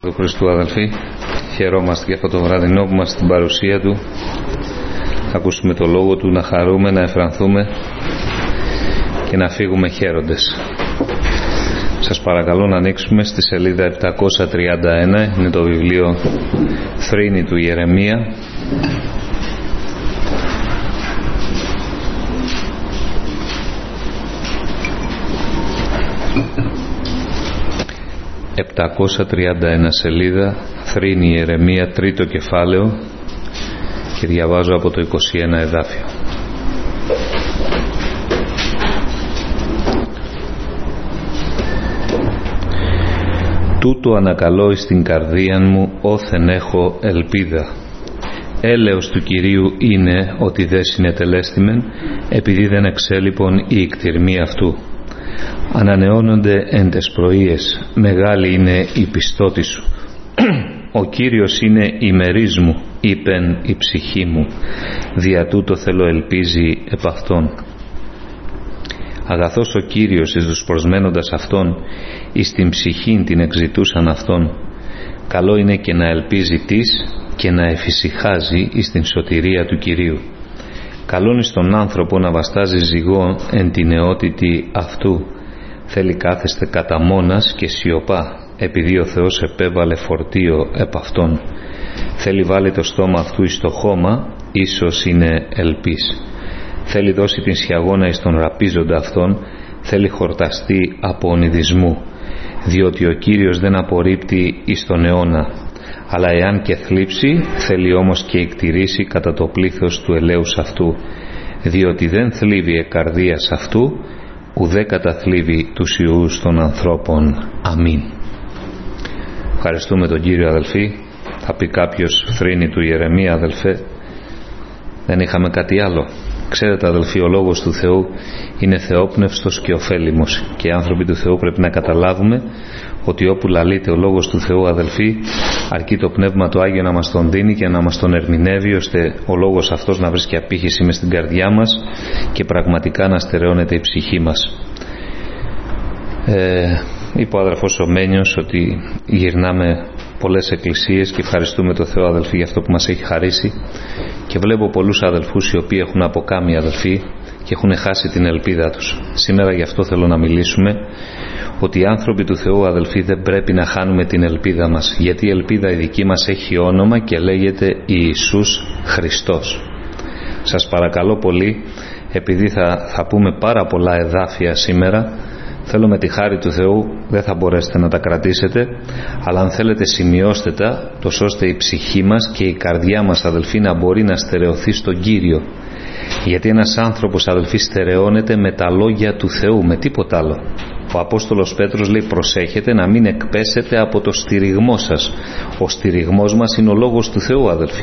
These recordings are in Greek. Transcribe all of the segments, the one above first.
του Χριστού, αδελφοί. Χαιρόμαστε για αυτό το βραδινό που είμαστε στην παρουσία Του. Θα ακούσουμε το Λόγο Του, να χαρούμε, να εφρανθούμε και να φύγουμε χαίροντες. Σας παρακαλώ να ανοίξουμε στη σελίδα 731, είναι το βιβλίο Θρήνη του Ιερεμία. «731 σελίδα, Θρήνη Ιερεμία, τρίτο κεφάλαιο, και διαβάζω από το 21 εδάφιο. «Τούτο ανακαλώ εις την καρδίαν μου, όθεν έχω ελπίδα. Έλεος του Κυρίου είναι ότι δε συνετελέστημεν, επειδή δεν εξέλιπον η εκτιρμή αυτού. Ανανεώνονται εν τες πρωίες, μεγάλη είναι η πιστότη σου. Ο Κύριος είναι ημερής μου, είπεν η ψυχή μου, δια τούτο θέλω ελπίζει επ' αυτόν. Αγαθός ο Κύριος εις τους προσμένοντας αυτόν, εις την ψυχήν την εξητούσαν αυτόν. Καλό είναι και να ελπίζει της και να εφησυχάζει εις την σωτηρία του Κυρίου. Καλόν εις τον άνθρωπο να βαστάζει ζυγό εν την νεότητη αυτού. Θέλει κάθεστε κατά μόνας και σιωπά, επειδή ο Θεός επέβαλε φορτίο επ' αυτόν. Θέλει βάλει το στόμα αυτού εις το χώμα, ίσως είναι ελπίς. Θέλει δώσει την σιαγώνα εις τον ραπίζοντα αυτόν, θέλει χορταστεί από ονειδισμού, διότι ο Κύριος δεν απορρίπτει εις τον αιώνα, αλλά εάν και θλίψει, θέλει όμως και εκτηρήσει κατά το πλήθος του ελέους αυτού, διότι δεν θλίβει εκαρδίας αυτού, ουδέ καταθλίβει τους ιούς των ανθρώπων. Αμήν». Ευχαριστούμε τον Κύριο, αδελφοί. Θα πει κάποιος, Θρήνη του Ιερεμία, αδελφέ, δεν είχαμε κάτι άλλο? Ξέρετε, αδελφοί, ο Λόγος του Θεού είναι θεόπνευστος και ωφέλιμος, και οι άνθρωποι του Θεού πρέπει να καταλάβουμε ότι όπου λαλείται ο Λόγος του Θεού, αδελφοί, αρκεί το Πνεύμα το Άγιο να μας τον δίνει και να μας τον ερμηνεύει, ώστε ο Λόγος αυτός να βρίσκει απήχηση μες στην καρδιά μας και πραγματικά να στερεώνεται η ψυχή μας. Είπε ο αδερφός ο Μένιος ότι γυρνάμε πολλές εκκλησίες και ευχαριστούμε τον Θεό, αδελφοί, για αυτό που μας έχει χαρίσει, και βλέπω πολλούς αδελφούς οι οποίοι έχουν αποκάμει, αδελφοί, και έχουν χάσει την ελπίδα τους. Σήμερα γι' αυτό θέλω να μιλήσουμε, ότι οι άνθρωποι του Θεού, αδελφοί, δεν πρέπει να χάνουμε την ελπίδα μας, γιατί η ελπίδα η δική μας έχει όνομα και λέγεται Ιησούς Χριστός. Σας παρακαλώ πολύ, επειδή θα πούμε πάρα πολλά εδάφια σήμερα, θέλω με τη χάρη του Θεού, δεν θα μπορέσετε να τα κρατήσετε, αλλά αν θέλετε σημειώστε τα, τόσο ώστε η ψυχή μας και η καρδιά μας, αδελφοί, να μπορεί να στερεωθεί στον Κύριο. Γιατί ένας άνθρωπος, αδελφοί, στερεώνεται με τα λόγια του Θεού, με τίποτα άλλο. Ο Απόστολος Πέτρος λέει, προσέχετε να μην εκπέσετε από το στηριγμό σας. Ο στηριγμός μας είναι ο Λόγος του Θεού, αδελφοί.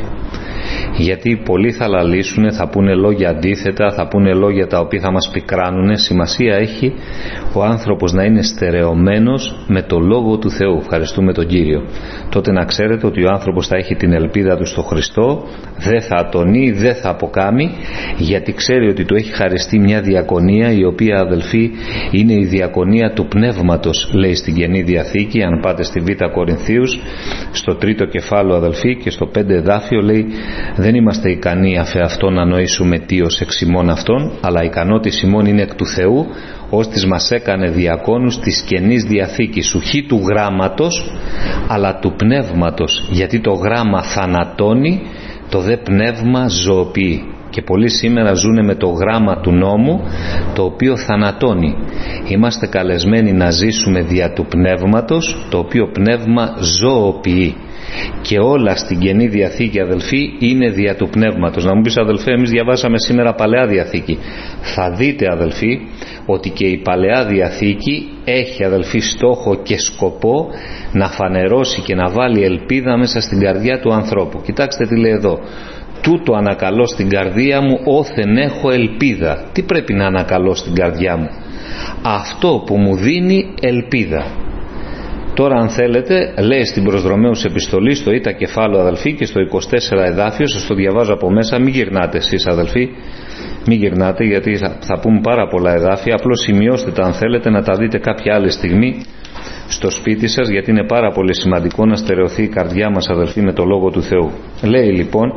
Γιατί πολλοί θα λαλήσουν, θα πούνε λόγια αντίθετα, θα πούνε λόγια τα οποία θα μας πικράνουνε. Σημασία έχει ο άνθρωπος να είναι στερεωμένος με το Λόγο του Θεού. Ευχαριστούμε τον Κύριο. Τότε να ξέρετε ότι ο άνθρωπος θα έχει την ελπίδα του στο Χριστό, δεν θα ατονεί, δεν θα αποκάμει, γιατί ξέρει ότι του έχει χαριστεί μια διακονία, η οποία, αδελφοί, είναι η διακονία του Πνεύματος, λέει στην Καινή Διαθήκη. Αν πάτε στη Β' Κορινθίους, στο τρίτο κεφάλαιο, αδελφοί, και στο 5 εδάφιο, λέει, δεν είμαστε ικανοί αφ' αυτό να νοήσουμε τι ως εξ ημών αυτών, αλλά ικανότης ημών είναι εκ του Θεού, ώστις μας έκανε διακόνους της Καινής Διαθήκης, ουχή του γράμματος, αλλά του πνεύματος, γιατί το γράμμα θανατώνει, το δε πνεύμα ζωοποιεί. Και πολλοί σήμερα ζουν με το γράμμα του νόμου, το οποίο θανατώνει. Είμαστε καλεσμένοι να ζήσουμε δια του πνεύματος, το οποίο πνεύμα ζωοποιεί. Και όλα στην Καινή Διαθήκη, αδελφοί, είναι δια του πνεύματος. Να μου πεις, αδελφέ, εμείς διαβάσαμε σήμερα Παλαιά Διαθήκη. Θα δείτε, αδελφοί, ότι και η Παλαιά Διαθήκη έχει, αδελφοί, στόχο και σκοπό να φανερώσει και να βάλει ελπίδα μέσα στην καρδιά του ανθρώπου. Κοιτάξτε τι λέει εδώ. Τούτο ανακαλώ στην καρδία μου, όθεν έχω ελπίδα. Τι πρέπει να ανακαλώ στην καρδιά μου? Αυτό που μου δίνει ελπίδα. Τώρα, αν θέλετε, λέει στην προς Ρωμαίους επιστολή, στο Ήτα κεφάλαιο, αδελφοί, και στο 24 εδάφιο, σας το διαβάζω από μέσα. Μην γυρνάτε εσείς, αδελφοί, μην γυρνάτε, γιατί θα πούμε πάρα πολλά εδάφια. Απλώς σημειώστε τα, αν θέλετε, να τα δείτε κάποια άλλη στιγμή, στο σπίτι σας, γιατί είναι πάρα πολύ σημαντικό να στερεωθεί η καρδιά μας, αδελφοί, με το Λόγο του Θεού. Λέει λοιπόν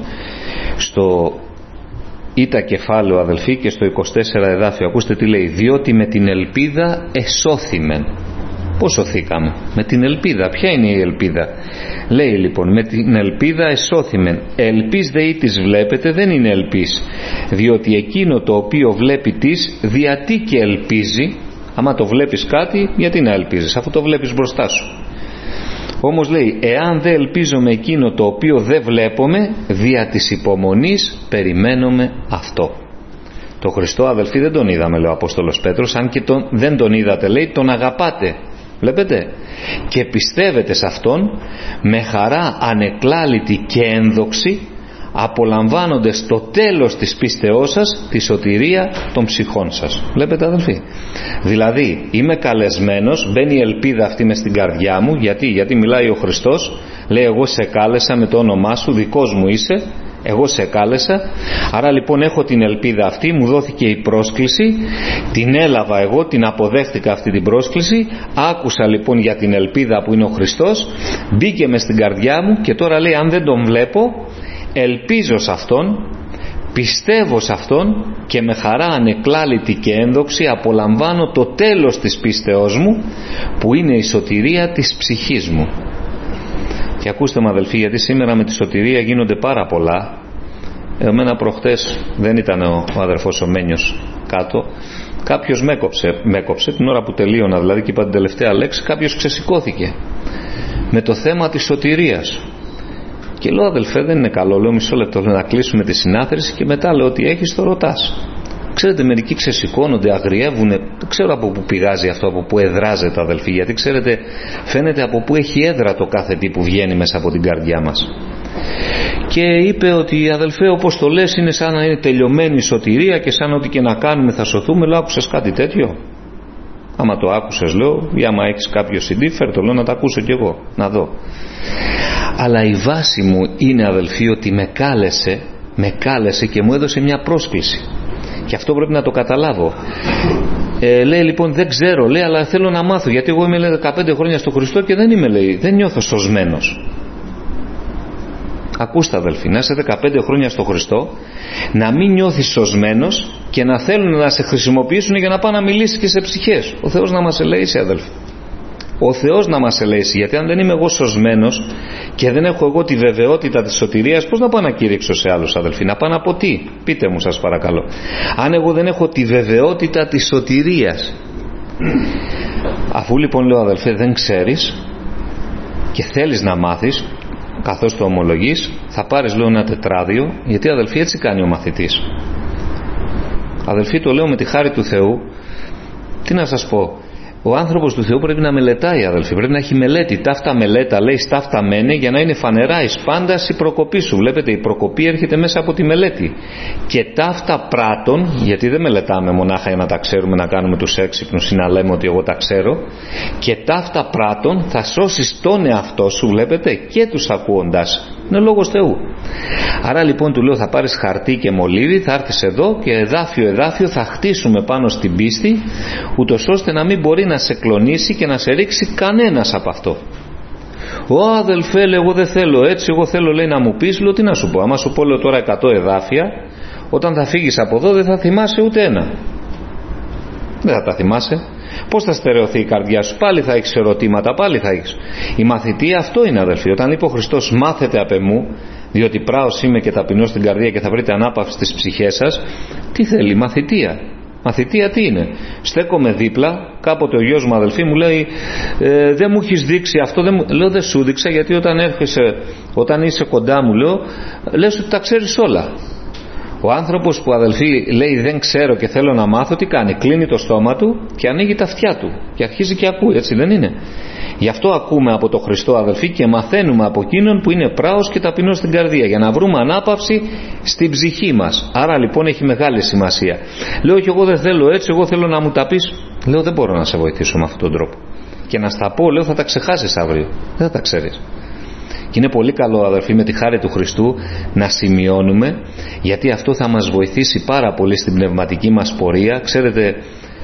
στο Ήτα κεφάλαιο, αδελφοί, και στο 24 εδάφιο, ακούστε τι λέει: διότι με την ελπίδα εσώθημεν. Πώς σωθήκαμε? Με την ελπίδα. Ποια είναι η ελπίδα? Λέει λοιπόν: με την ελπίδα εσώθημεν. Ελπίς δε ή της βλέπετε, δεν είναι ελπίς, διότι εκείνο το οποίο βλέπει της, διατί και ελπίζει. Άμα το βλέπεις κάτι, γιατί να ελπίζεις, αφού το βλέπεις μπροστά σου. Όμως λέει: εάν δεν ελπίζομαι εκείνο το οποίο δεν βλέπουμε, δια της υπομονής περιμένουμε αυτό. Το Χριστό, αδελφοί, δεν τον είδαμε, λέει ο Απόστολος Πέτρος, αν και δεν τον είδατε, λέει, τον αγαπάτε. Βλέπετε, και πιστεύετε σε Αυτόν με χαρά ανεκλάλητη και ένδοξη, απολαμβάνοντας το τέλος της πίστεώς σας τη σωτηρία των ψυχών σας. Βλέπετε, αδελφοί, δηλαδή είμαι καλεσμένος, μπαίνει η ελπίδα αυτή μες στην καρδιά μου. Γιατί μιλάει ο Χριστός, λέει: εγώ σε κάλεσα με το όνομά σου, δικός μου είσαι, εγώ σε κάλεσα. Άρα λοιπόν έχω την ελπίδα αυτή, μου δόθηκε η πρόσκληση, την έλαβα εγώ, την αποδέχτηκα αυτή την πρόσκληση, άκουσα λοιπόν για την ελπίδα που είναι ο Χριστός, μπήκε μες στην καρδιά μου και τώρα λέει: αν δεν τον βλέπω, ελπίζω σε Αυτόν, πιστεύω σε Αυτόν και με χαρά ανεκλάλητη και ένδοξη απολαμβάνω το τέλος της πίστεώς μου, που είναι η σωτηρία της ψυχής μου. Και ακούστε με, αδελφοί, γιατί σήμερα με τη σωτηρία γίνονται πάρα πολλά. Εμένα προχτές δεν ήταν ο αδερφός ο Μένιος κάτω, κάποιος με έκοψε την ώρα που τελείωνα, δηλαδή, και είπα την τελευταία λέξη, κάποιος ξεσηκώθηκε με το θέμα της σωτηρίας. Και λέω: αδελφέ, δεν είναι καλό. Λέω: μισό λεπτό, να κλείσουμε τη συνάθρηση και μετά, λέω, ότι έχεις, το ρωτάς. Ξέρετε, μερικοί ξεσηκώνονται, αγριεύουν. Δεν ξέρω από πού πηγάζει αυτό, από πού εδράζεται, αδελφοί, γιατί ξέρετε, φαίνεται από πού έχει έδρα το κάθε τι που βγαίνει μέσα από την καρδιά μας. Και είπε ότι, αδελφέ, όπως το λες, είναι σαν να είναι τελειωμένη η σωτηρία και σαν ότι και να κάνουμε θα σωθούμε. Λέω: άκουσες κάτι τέτοιο? Άμα το άκουσες, λέω, ή άμα έχεις κάποιο CD, φέρ' το, λέω, να το ακούσω κι εγώ, να δω. Αλλά η βάση μου είναι, αδελφοί, ότι με κάλεσε και μου έδωσε μια πρόσκληση. Και αυτό πρέπει να το καταλάβω. Λέει λοιπόν: δεν ξέρω, λέει, αλλά θέλω να μάθω, γιατί εγώ είμαι, λέει, 15 χρόνια στο Χριστό και δεν είμαι, λέει, δεν νιώθω σωσμένος. Ακούστε, αδελφοί, να είσαι 15 χρόνια στο Χριστό, να μην νιώθεις σωσμένος και να θέλουν να σε χρησιμοποιήσουν για να πάνε να μιλήσεις και σε ψυχές. Ο Θεός να μας ελέησε, αδελφοί. Ο Θεός να μας ελέήσει, γιατί αν δεν είμαι εγώ σωσμένος και δεν έχω εγώ τη βεβαιότητα της σωτηρίας, πώς να πάω να κηρύξω σε άλλους, αδελφοί? Να πάω από τι? Πείτε μου, σας παρακαλώ. Αν εγώ δεν έχω τη βεβαιότητα της σωτηρίας. Αφού λοιπόν, λέω, αδελφέ, δεν ξέρεις και θέλεις να μάθεις, καθώς το ομολογείς, θα πάρεις, λέω, ένα τετράδιο, γιατί, αδελφοί, έτσι κάνει ο μαθητής. Αδελφοί, το λέω με τη χάρη του Θεού. Τι να σας πω, ο άνθρωπος του Θεού πρέπει να μελετάει, αδελφοί, πρέπει να έχει μελέτη. Ταύτα μελέτα, λέει, σταύτα μένε, για να είναι φανερά εις πάντας η προκοπή σου. Βλέπετε, η προκοπή έρχεται μέσα από τη μελέτη. Και ταύτα πράτων, γιατί δεν μελετάμε μονάχα για να τα ξέρουμε, να κάνουμε τους έξυπνους ή να λέμε ότι εγώ τα ξέρω. Και ταύτα πράτων θα σώσεις τον εαυτό σου, βλέπετε, και τους ακούοντάς. Είναι λόγος Θεού. Άρα λοιπόν του λέω: θα πάρεις χαρτί και μολύβι, θα έρθεις εδώ και εδάφιο θα χτίσουμε πάνω στην πίστη, ούτως ώστε να μην μπορεί να σε κλονίσει και να σε ρίξει κανένας από αυτό. Αδελφέ, λέει, εγώ δεν θέλω έτσι, εγώ θέλω, λέει, να μου πεις. Λέω: τι να σου πω? Άμα σου πω, λέω, τώρα 100 εδάφια, όταν θα φύγεις από εδώ δεν θα θυμάσαι ούτε ένα. Δεν θα τα θυμάσαι. Πώς θα στερεωθεί η καρδιά σου? Πάλι θα έχεις ερωτήματα, πάλι θα έχεις. Η μαθητεία αυτό είναι, αδελφοί. Όταν είπε ο Χριστός: μάθετε απ' εμού, διότι πράος είμαι και ταπεινός στην καρδία και θα βρείτε ανάπαυση στις ψυχές σας. Τι θέλει? Μαθητεία. Μαθητεία τι είναι? Στέκομαι δίπλα, κάποτε ο γιος μου, αδελφοί, μου λέει: δεν μου έχεις δείξει αυτό. Λέω: δεν σου δείξα, γιατί όταν είσαι κοντά μου, λέω, λες ότι τα ξέρεις όλα. Ο άνθρωπος που, αδελφοί, λέει δεν ξέρω και θέλω να μάθω, τι κάνει? Κλείνει το στόμα του και ανοίγει τα αυτιά του και αρχίζει και ακούει, έτσι δεν είναι? Γι' αυτό ακούμε από τον Χριστό, αδελφοί, και μαθαίνουμε από εκείνον που είναι πράος και ταπεινός στην καρδία, για να βρούμε ανάπαυση στην ψυχή μας. Άρα λοιπόν έχει μεγάλη σημασία. Λέω: και εγώ δεν θέλω έτσι, εγώ θέλω να μου τα πεις. Λέω: δεν μπορώ να σε βοηθήσω με αυτόν τον τρόπο. Και να στα πω, λέω, θα τα ξεχάσεις αύριο. Δεν θα τα ξέρεις. Και είναι πολύ καλό, αδελφοί, με τη χάρη του Χριστού να σημειώνουμε, γιατί αυτό θα μας βοηθήσει πάρα πολύ στην πνευματική μας πορεία. Ξέρετε,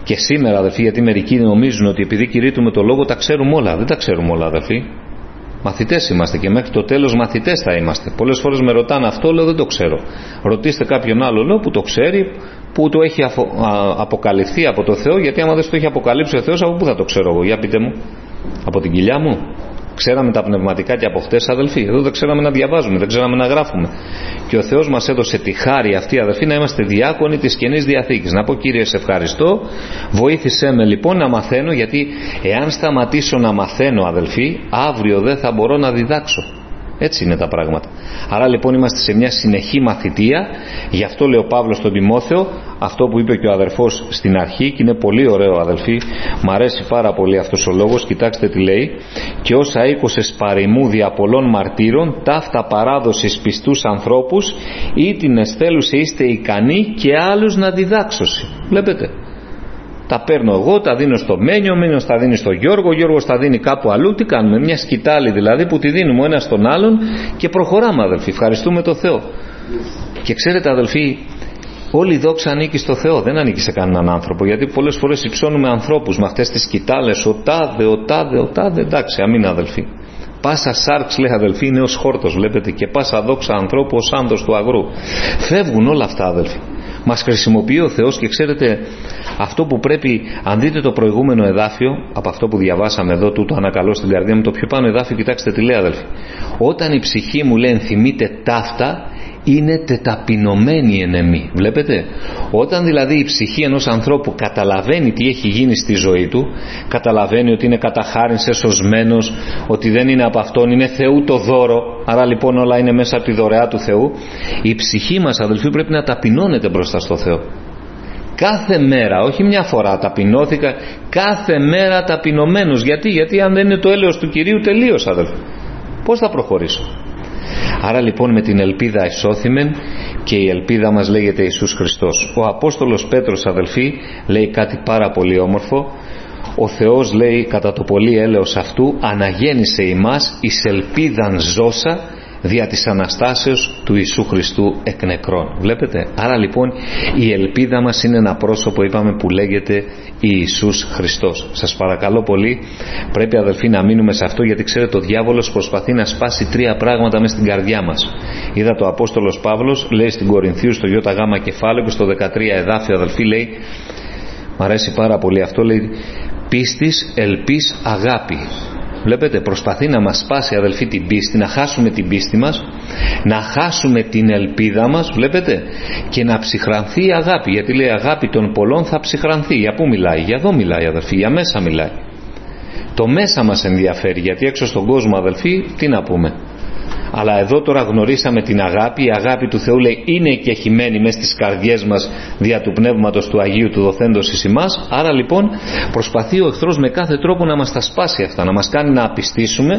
Και σήμερα, αδελφοί, γιατί μερικοί νομίζουν ότι επειδή κηρύττουμε το λόγο τα ξέρουμε όλα. Δεν τα ξέρουμε όλα, αδελφοί. Μαθητές είμαστε και μέχρι το τέλος μαθητές θα είμαστε. Πολλές φορές με ρωτάνε αυτό, λέω δεν το ξέρω. Ρωτήστε κάποιον άλλο, λέω, που το ξέρει, που το έχει αποκαλυφθεί από το Θεό, γιατί άμα δεν το έχει αποκαλύψει ο Θεός, από πού θα το ξέρω εγώ? Για πείτε μου. Από την κοιλιά μου? Ξέραμε τα πνευματικά και από χτες, αδελφοί? Εδώ δεν ξέραμε να διαβάζουμε, δεν ξέραμε να γράφουμε. Και ο Θεός μας έδωσε τη χάρη αυτή, αδελφοί, να είμαστε διάκονοι της Καινής Διαθήκης. Να πω, Κύριε, σε ευχαριστώ, βοήθησέ με λοιπόν να μαθαίνω, γιατί εάν σταματήσω να μαθαίνω, αδελφοί, αύριο δεν θα μπορώ να διδάξω. Έτσι είναι τα πράγματα. Άρα λοιπόν είμαστε σε μια συνεχή μαθητεία. Γι' αυτό λέει ο Παύλος στον Τιμόθεο αυτό που είπε και ο αδερφός στην αρχή, και είναι πολύ ωραίο, αδελφοί, μ' αρέσει πάρα πολύ αυτός ο λόγος. Κοιτάξτε τι λέει: και όσα ήκουσες παροιμού δια πολλών μαρτύρων, ταύτα παράδοσης πιστούς ανθρώπους, ή την εσθέλουσε είστε ικανοί και άλλους να διδάξωση. Βλέπετε, τα παίρνω εγώ, τα δίνω στο Μένιο, ο Μένιος τα δίνει στο Γιώργο, ο Γιώργος τα δίνει κάπου αλλού. Τι κάνουμε? Μια σκητάλη δηλαδή που τη δίνουμε ο ένας στον άλλον και προχωράμε, αδελφοί. Ευχαριστούμε το Θεό. Και ξέρετε, αδελφοί, όλη η δόξα ανήκει στο Θεό, δεν ανήκει σε κανέναν άνθρωπο. Γιατί πολλές φορές υψώνουμε ανθρώπους με αυτές τις σκητάλες, ο τάδε, εντάξει, αμήν, αδελφοί. Πάσα σάρξ, λέει, αδελφοί, είναι ως χόρτος, βλέπετε, και πάσα δόξα ανθρώπου ως άνδος του αγρού. Φεύγουν όλα αυτά, αδελφοί. Μας χρησιμοποιεί ο Θεός. Και ξέρετε, αυτό που πρέπει, αν δείτε το προηγούμενο εδάφιο, από αυτό που διαβάσαμε εδώ, τούτο ανακαλώ στην καρδιά μου, το πιο πάνω εδάφιο, κοιτάξτε τι λέει, αδελφοί. Όταν η ψυχή μου, λέει, ενθυμείται ταύτα, είναι τεταπεινωμένη εν εμή. Βλέπετε, όταν δηλαδή η ψυχή ενός ανθρώπου καταλαβαίνει τι έχει γίνει στη ζωή του, καταλαβαίνει ότι είναι κατά χάριν σωσμένος, ότι δεν είναι από αυτόν, είναι Θεού το δώρο, άρα λοιπόν όλα είναι μέσα από τη δωρεά του Θεού, η ψυχή μας, αδελφοί, πρέπει να ταπεινώνεται μπροστά στο Θεό. Κάθε μέρα, όχι μια φορά ταπεινώθηκα, κάθε μέρα ταπεινωμένος. Γιατί αν δεν είναι το έλεος του Κυρίου, τελείως, αδελφοί. Πώς θα προχωρήσω? Άρα λοιπόν με την ελπίδα εισώθημεν, και η ελπίδα μας λέγεται Ιησούς Χριστός. Ο Απόστολος Πέτρος, αδελφοί, λέει κάτι πάρα πολύ όμορφο. Ο Θεός, λέει, κατά το πολύ έλεος αυτού αναγέννησε ημάς εις ελπίδαν ζώσα δια της Αναστάσεως του Ιησού Χριστού εκ νεκρών. Βλέπετε, άρα λοιπόν η ελπίδα μας είναι ένα πρόσωπο, είπαμε, που λέγεται Ιησούς Χριστός. Σας παρακαλώ πολύ, πρέπει, αδελφοί, να μείνουμε σε αυτό, γιατί ξέρετε, ο διάβολος προσπαθεί να σπάσει τρία πράγματα μέσα στην καρδιά μας. Είδα το Απόστολος Παύλος, λέει στην Κορινθίους, στο ΙΓ κεφάλαιο και στο 13 εδάφιο, αδελφοί, λέει, μ' αρέσει πάρα πολύ αυτό, λέει, πίστης, ελπίς, αγάπη. Βλέπετε, προσπαθεί να μας σπάσει, αδελφοί, την πίστη, να χάσουμε την πίστη μας, να χάσουμε την ελπίδα μας, βλέπετε, και να ψυχρανθεί η αγάπη. Γιατί λέει αγάπη των πολλών θα ψυχρανθεί. Για πού μιλάει? Για εδώ μιλάει, αδελφοί, για μέσα μιλάει. Το μέσα μας ενδιαφέρει, γιατί έξω στον κόσμο, αδελφοί, τι να πούμε? Αλλά εδώ τώρα γνωρίσαμε την αγάπη. Η αγάπη του Θεού, λέει, είναι εκεχημένη μέσα στις καρδιές μας δια του Πνεύματος του Αγίου του δοθέντος εις ημάς. Άρα λοιπόν προσπαθεί ο εχθρός με κάθε τρόπο να μας τα σπάσει αυτά, να μας κάνει να απιστήσουμε,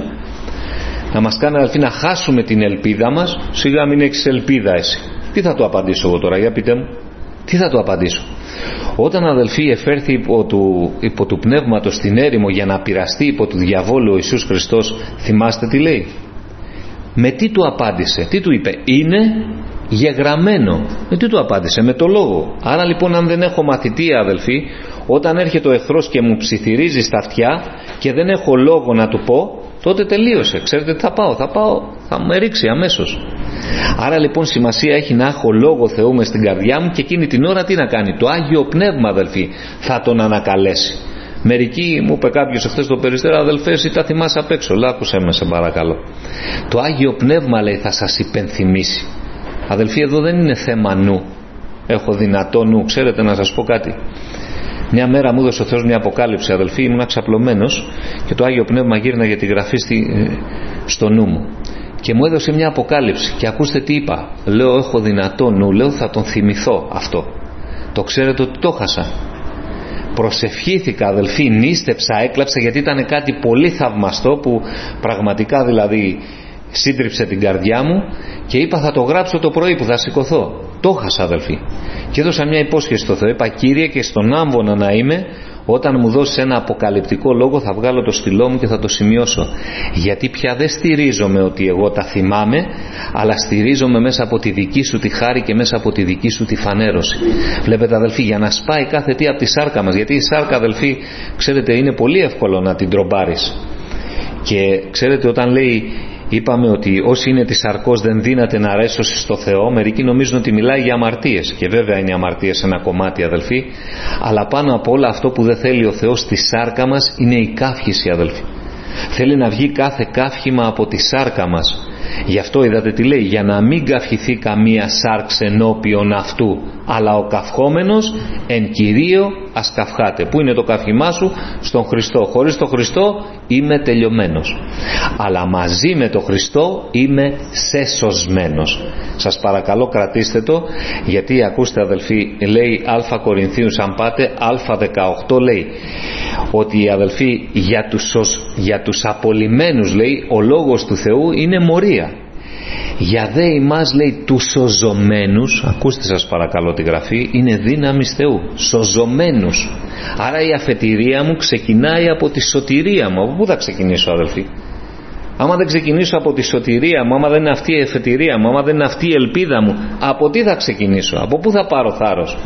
να μας κάνει, αδελφοί, να χάσουμε την ελπίδα μας. Σιγά μην έχεις ελπίδα εσύ. Τι θα το απαντήσω εγώ τώρα? Για πείτε μου, τι θα το απαντήσω? Όταν, αδελφοί, εφέρθη υπό του Πνεύματος στην έρημο για να πειραστεί υπό του διαβόλου ο Ιησούς Χριστός, θυμάστε τι λέει? Με τι του απάντησε? Τι του είπε? Είναι γεγραμμένο. Με τι του απάντησε? Με το λόγο. Άρα λοιπόν, αν δεν έχω μαθητεία, αδελφοί, όταν έρχεται ο εχθρός και μου ψιθυρίζει στα αυτιά και δεν έχω λόγο να του πω, τότε τελείωσε. Ξέρετε τι θα πάω? Θα με ρίξει αμέσως. Άρα λοιπόν σημασία έχει να έχω λόγο Θεού μες στην καρδιά μου, και εκείνη την ώρα τι να κάνει? Το Άγιο Πνεύμα, αδελφοί, θα τον ανακαλέσει. Μερικοί, μου είπε κάποιος εχθές το Περιστέρα, αδελφέ, εσύ τα θυμάσαι απ' έξω. Άκουσε με, σε παρακαλώ. Το Άγιο Πνεύμα, λέει, θα σας υπενθυμίσει. Αδελφοί, εδώ δεν είναι θέμα νου. Έχω δυνατό νου. Ξέρετε, να σας πω κάτι. Μια μέρα μου έδωσε ο Θεός μια αποκάλυψη, αδελφοί, ήμουν ξαπλωμένος και το Άγιο Πνεύμα γύρνα για τη γραφή στο νου μου. Και μου έδωσε μια αποκάλυψη. Και ακούστε τι είπα. Λέω, έχω δυνατό νου. Λέω, θα τον θυμηθώ αυτό. Το ξέρετε ότι το χάσα? Προσευχήθηκα, αδελφοί, νίστεψα, έκλαψα, γιατί ήταν κάτι πολύ θαυμαστό που πραγματικά, δηλαδή, σύντριψε την καρδιά μου, και είπα θα το γράψω το πρωί που θα σηκωθώ. Το χάσα, αδελφοί. Και έδωσα μια υπόσχεση στο Θεό. Είπα, Κύριε, και στον άμβονα να είμαι, Όταν μου δώσεις ένα αποκαλυπτικό λόγο θα βγάλω το στυλό μου και θα το σημειώσω, γιατί πια δεν στηρίζομαι ότι εγώ τα θυμάμαι, αλλά στηρίζομαι μέσα από τη δική σου τη χάρη και μέσα από τη δική σου τη φανέρωση. Βλέπετε αδελφοί, για να σπάει κάθε τι από τη σάρκα μας, γιατί η σάρκα αδελφοί ξέρετε είναι πολύ εύκολο να την τρομπάρεις, και ξέρετε όταν λέει, είπαμε ότι όσοι είναι της σαρκός δεν δύναται να αρέσωση στο Θεό, μερικοί νομίζουν ότι μιλάει για αμαρτίες, και βέβαια είναι αμαρτίες ένα κομμάτι αδελφοί, αλλά πάνω από όλα αυτό που δεν θέλει ο Θεός στη σάρκα μας είναι η καύχηση αδελφοί. Θέλει να βγει κάθε καύχημα από τη σάρκα μας. Γι' αυτό είδατε τι λέει, για να μην καυχηθεί καμία σάρξ ενώπιον αυτού, αλλά ο καυχόμενος εν κυρίω ας καυχάται. Πού είναι το καύχημά σου? Στον Χριστό. Χωρίς τον Χριστό είμαι τελειωμένος, αλλά μαζί με τον Χριστό είμαι σεσωσμένος. Σας παρακαλώ κρατήστε το, γιατί ακούστε αδελφοί, λέει Α Κορινθίους, αν πάτε Α18 λέει ότι αδελφοί για τους απολυμμένους λέει ο λόγος του Θεού είναι μορία, για δε εμάς λέει τους σωζωμένους, ακούστε σας παρακαλώ τη γραφή, είναι δύναμης Θεού, σωζωμένους. Άρα η αφετηρία μου ξεκινάει από τη σωτηρία μου. Από πού θα ξεκινήσω αδελφοί? Άμα δεν ξεκινήσω από τη σωτηρία μου, άμα δεν είναι αυτή η αφετηρία μου, άμα δεν είναι αυτή η ελπίδα μου, από τι θα ξεκινήσω? Από πού θα πάρω θάρρος?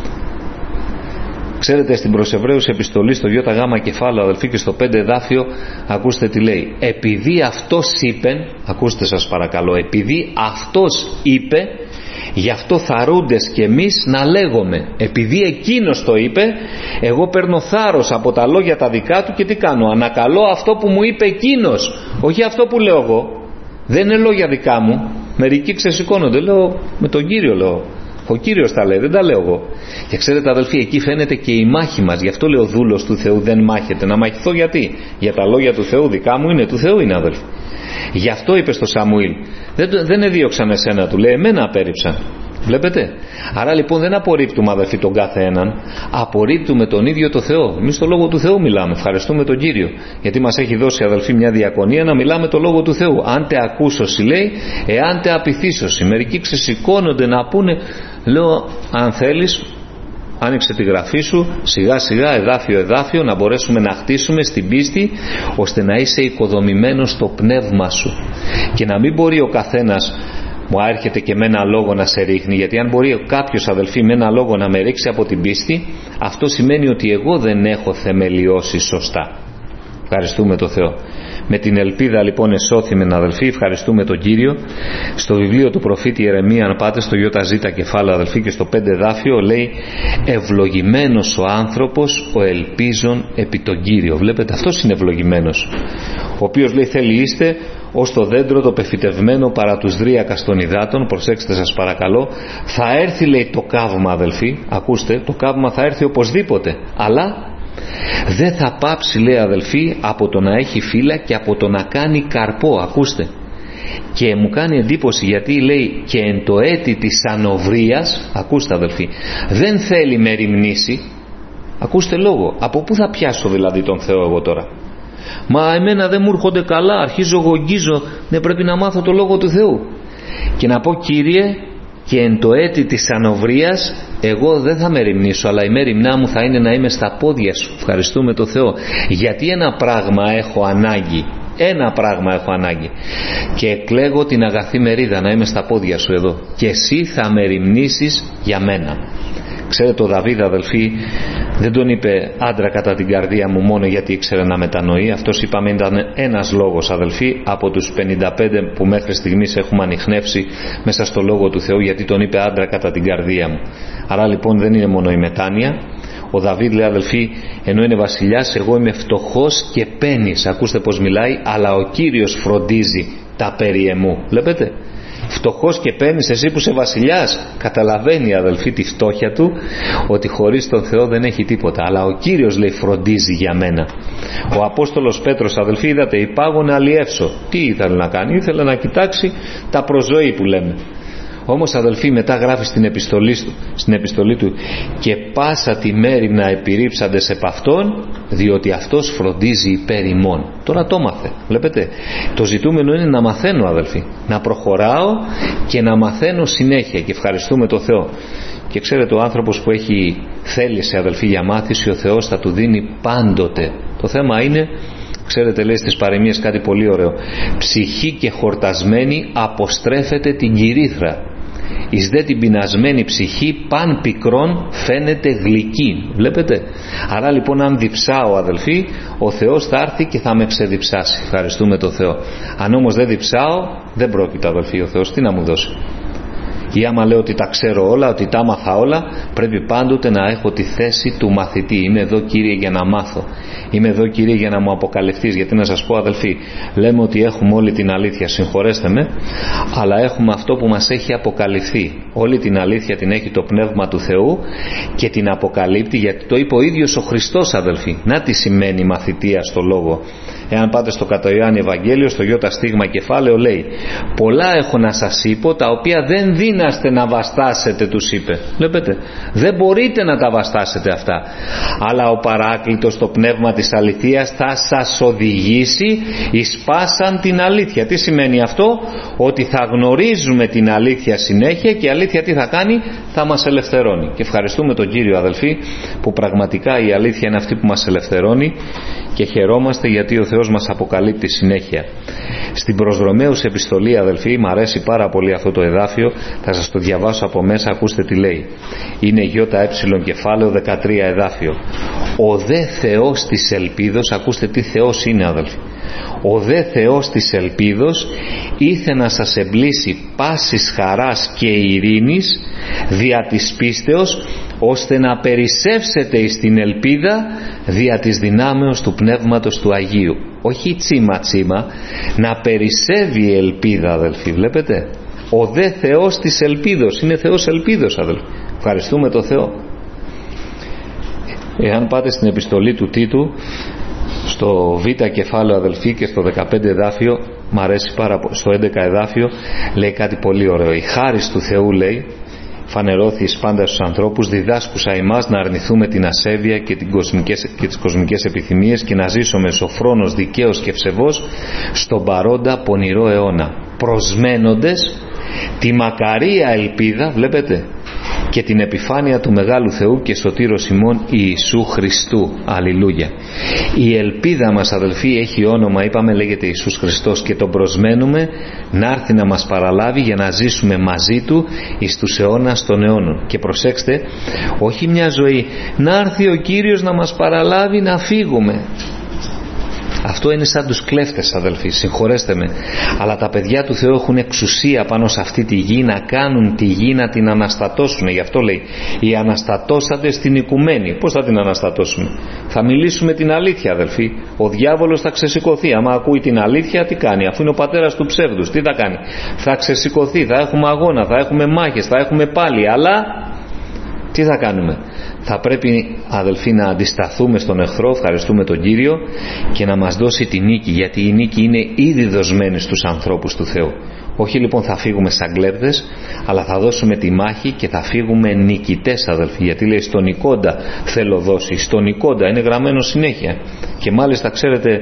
Ξέρετε στην προς Εβραίους επιστολή στο ΙΓ κεφάλαιο αδελφοί και στο 5 εδάφιο, ακούστε τι λέει, επειδή αυτός είπε, ακούστε σας παρακαλώ, επειδή αυτός είπε, γι' αυτό θαρούντες κι εμείς να λέγομαι. Επειδή εκείνος το είπε, εγώ παίρνω θάρρος από τα λόγια τα δικά του και τι κάνω? Ανακαλώ αυτό που μου είπε εκείνος, όχι αυτό που λέω εγώ. Δεν είναι λόγια δικά μου. Μερικοί ξεσηκώνονται, λέω με τον Κύριο λέω. Ο Κύριος τα λέει, δεν τα λέω εγώ. Και ξέρετε αδελφοί, εκεί φαίνεται και η μάχη μας. Γι' αυτό λέω δούλος του Θεού δεν μάχεται. Να μαχηθώ γιατί? Για τα λόγια του Θεού δικά μου είναι, του Θεού είναι αδελφοί. Γι' αυτό είπε στο Σαμουήλ, δεν εδίωξαν εσένα, του λέει, εμένα απέρριψαν. Βλέπετε? Άρα λοιπόν δεν απορρίπτουμε αδελφοί τον κάθε έναν, απορρίπτουμε τον ίδιο το Θεό. Εμείς το Λόγο του Θεού μιλάμε, ευχαριστούμε τον Κύριο, γιατί μας έχει δώσει αδελφοί μια διακονία να μιλάμε το Λόγο του Θεού. Αν τε ακούσωση λέει, εάν τε απειθήσωση. Μερικοί ξεσηκώνονται να πούνε, λέω αν θέλεις άνοιξε τη γραφή σου σιγά σιγά εδάφιο εδάφιο, να μπορέσουμε να χτίσουμε στην πίστη, ώστε να είσαι οικοδομημένος στο πνεύμα σου και να μην μπορεί ο καθένας μου έρχεται και με ένα λόγο να σε ρίχνει, γιατί αν μπορεί κάποιος αδελφοί με ένα λόγο να με ρίξει από την πίστη, αυτό σημαίνει ότι εγώ δεν έχω θεμελιώσει σωστά. Ευχαριστούμε τον Θεό. Με την ελπίδα λοιπόν εσώθημεν αδελφοί, ευχαριστούμε τον Κύριο. Στο βιβλίο του προφήτη Ιερεμία, αν πάτε στο ΙΖ κεφάλαιο αδελφοί και στο 5 δάφιο, λέει ευλογημένος ο άνθρωπος ο ελπίζων επί τον Κύριο. Βλέπετε, αυτός είναι ευλογημένος, ο οποίος λέει θέλει είστε ως το δέντρο το πεφυτευμένο παρά τους δρύακας των υδάτων. Προσέξτε σας παρακαλώ, θα έρθει λέει το καύμα αδελφοί, ακούστε, το καύμα θα έρθει οπωσδήποτε, αλλά δεν θα πάψει λέει αδελφοί από το να έχει φύλλα και από το να κάνει καρπό. Ακούστε, και μου κάνει εντύπωση γιατί λέει και εν το έτη της ανοβρίας, ακούστε αδελφοί, δεν θέλει με ρημνήσει. Ακούστε λόγο, από πού θα πιάσω δηλαδή τον Θεό εγώ τώρα? Μα εμένα δεν μου έρχονται καλά, αρχίζω γογγίζω, δεν πρέπει να μάθω το Λόγο του Θεού και να πω Κύριε, και εν το έτη της ανοβρίας εγώ δεν θα με ρημνήσω, αλλά η μέριμνά μου θα είναι να είμαι στα πόδια σου. Ευχαριστούμε το Θεό, γιατί ένα πράγμα έχω ανάγκη, ένα πράγμα έχω ανάγκη, και εκλέγω την αγαθή μερίδα να είμαι στα πόδια σου εδώ και εσύ θα με ρημνήσεις για μένα. Ξέρετε ο Δαβίδ αδελφοί δεν τον είπε άντρα κατά την καρδία μου μόνο γιατί ήξερε να μετανοεί. Αυτός είπαμε ήταν ένας λόγος αδελφοί από τους 55 που μέχρι στιγμής έχουμε ανιχνεύσει μέσα στο Λόγο του Θεού, γιατί τον είπε άντρα κατά την καρδία μου. Άρα λοιπόν δεν είναι μόνο η μετάνοια. Ο Δαβίδ λέει αδελφοί, ενώ είναι βασιλιάς, εγώ είμαι φτωχός και πένης. Ακούστε πως μιλάει, αλλά ο Κύριος φροντίζει τα περί εμού. Βλέπετε, φτωχός και πένης, εσύ που είσαι βασιλιάς. Καταλαβαίνει αδελφοί τη φτώχεια του, ότι χωρίς τον Θεό δεν έχει τίποτα, αλλά ο Κύριος λέει φροντίζει για μένα. Ο Απόστολος Πέτρος αδελφοί, είδατε, υπάγω να αλλιεύσω. Τι ήθελε να κάνει? Ήθελε να κοιτάξει τα προζωή που λέμε. Όμως αδελφοί μετά γράφει στην επιστολή του και πάσα τη μέριμνα επιρρύψαντες επ' αυτόν, διότι αυτός φροντίζει υπέρ ημών. Τώρα το μάθε. Βλέπετε, το ζητούμενο είναι να μαθαίνω αδελφοί, να προχωράω και να μαθαίνω συνέχεια, και ευχαριστούμε το Θεό. Και ξέρετε, ο άνθρωπος που έχει θέληση, αδελφοί, για μάθηση, ο Θεός θα του δίνει πάντοτε. Το θέμα είναι, ξέρετε, λέει στις παροιμίες κάτι πολύ ωραίο: ψυχή και χορτασμένη αποστρέφεται την κυρίθρα, εις δε την πεινασμένη ψυχή παν πικρόν φαίνεται γλυκή. Βλέπετε. Άρα λοιπόν, αν διψάω, αδελφοί, ο Θεός θα έρθει και θα με ξεδιψάσει. Ευχαριστούμε τον Θεό. Αν όμως δεν διψάω, δεν πρόκειται, αδελφοί, ο Θεός τι να μου δώσει. Ή άμα λέω ότι τα ξέρω όλα, ότι τα άμαθα όλα, πρέπει πάντοτε να έχω τη θέση του μαθητή. Είμαι εδώ, Κύριε, για να μάθω. Είμαι εδώ, Κύριε, για να μου αποκαλυφθείς. Γιατί να σας πω, αδελφοί, λέμε ότι έχουμε όλη την αλήθεια, συγχωρέστε με, αλλά έχουμε αυτό που μας έχει αποκαλυφθεί. Όλη την αλήθεια την έχει το Πνεύμα του Θεού και την αποκαλύπτει, γιατί το είπε ο ίδιος ο Χριστός, αδελφοί. Να τι σημαίνει μαθητεία στο λόγο. Εάν πάτε στο κατά Ιωάννη Ευαγγέλιο, στο Ι στίγμα κεφάλαιο, λέει: πολλά έχω να σας είπω, τα οποία δεν δύναστε να βαστάσετε, τους είπε. Βλέπετε, δεν μπορείτε να τα βαστάσετε αυτά, αλλά ο Παράκλητος, το Πνεύμα της αληθείας, θα σας οδηγήσει εις πάσαν την αλήθεια. Τι σημαίνει αυτό? Ότι θα γνωρίζουμε την αλήθεια συνέχεια, και η αλήθεια τι θα κάνει? Θα μας ελευθερώνει. Και ευχαριστούμε τον Κύριο, αδελφοί, που πραγματικά η αλήθεια είναι αυτή που μας ελευθερώνει, και χαιρόμαστε γιατί ο Θεός μας αποκαλύπτει συνέχεια. Στην προς Ρωμαίους επιστολή, αδελφοί, μου αρέσει πάρα πολύ αυτό το εδάφιο, θα σας το διαβάσω από μέσα, ακούστε τι λέει. Είναι ΙΕ κεφάλαιο 13 εδάφιο. Ο δε Θεός της ελπίδος, ακούστε τι Θεός είναι, αδελφοί. Ο δε Θεός της ελπίδος ήθε να σας εμπλήσει πάσης χαράς και ειρήνης δια της πίστεως, ώστε να περισσεύσετε εις την ελπίδα δια της δυνάμεως του Πνεύματος του Αγίου. Όχι τσίμα τσίμα, να περισσεύει η ελπίδα, αδελφοί. Βλέπετε, ο δε Θεός της ελπίδος, είναι Θεός ελπίδος, αδελφοί. Ευχαριστούμε τον Θεό. Εάν πάτε στην επιστολή του Τίτου, στο Β κεφάλαιο, αδελφοί, και στο 15 εδάφιο, μ' αρέσει πάρα πολύ, στο 11 εδάφιο λέει κάτι πολύ ωραίο. Η χάρις του Θεού, λέει, φανερώθη εις πάντα στους ανθρώπους, διδάσκουσα εμάς να αρνηθούμε την ασέβεια και τις κοσμικές επιθυμίες, και να ζήσουμε σοφρόνος, δικαίος και ευσεβός στον παρόντα πονηρό αιώνα, προσμένοντες τη μακαρία ελπίδα, βλέπετε, και την επιφάνεια του Μεγάλου Θεού και Σωτήρος ημών Ιησού Χριστού. Αλληλούια. Η ελπίδα μας, αδελφοί, έχει όνομα, είπαμε, λέγεται Ιησούς Χριστός, και τον προσμένουμε να έρθει να μας παραλάβει για να ζήσουμε μαζί Του εις τους αιώνας των αιώνων. Και προσέξτε, όχι μια ζωή, να έρθει ο Κύριος να μας παραλάβει να φύγουμε. Αυτό είναι σαν τους κλέφτες, αδελφοί, συγχωρέστε με, αλλά τα παιδιά του Θεού έχουν εξουσία πάνω σε αυτή τη γη να κάνουν τη γη να την αναστατώσουν. Γι' αυτό λέει: οι αναστατώσατε στην οικουμένη. Πώς θα την αναστατώσουμε? Θα μιλήσουμε την αλήθεια, αδελφοί. Ο διάβολος θα ξεσηκωθεί. Άμα ακούει την αλήθεια, τι κάνει? Αφού είναι ο πατέρας του ψεύδους, τι θα κάνει? Θα ξεσηκωθεί, θα έχουμε αγώνα, θα έχουμε μάχες, θα έχουμε πάλι, αλλά τι θα κάνουμε? Θα πρέπει, αδελφοί, να αντισταθούμε στον εχθρό, ευχαριστούμε τον Κύριο, και να μας δώσει τη νίκη, γιατί η νίκη είναι ήδη δοσμένη στους ανθρώπους του Θεού. Όχι λοιπόν θα φύγουμε σαν κλέπτες, αλλά θα δώσουμε τη μάχη και θα φύγουμε νικητές, αδελφοί, γιατί λέει: στον νικόντα θέλω δώσει. Στον νικόντα είναι γραμμένο συνέχεια. Και μάλιστα, ξέρετε,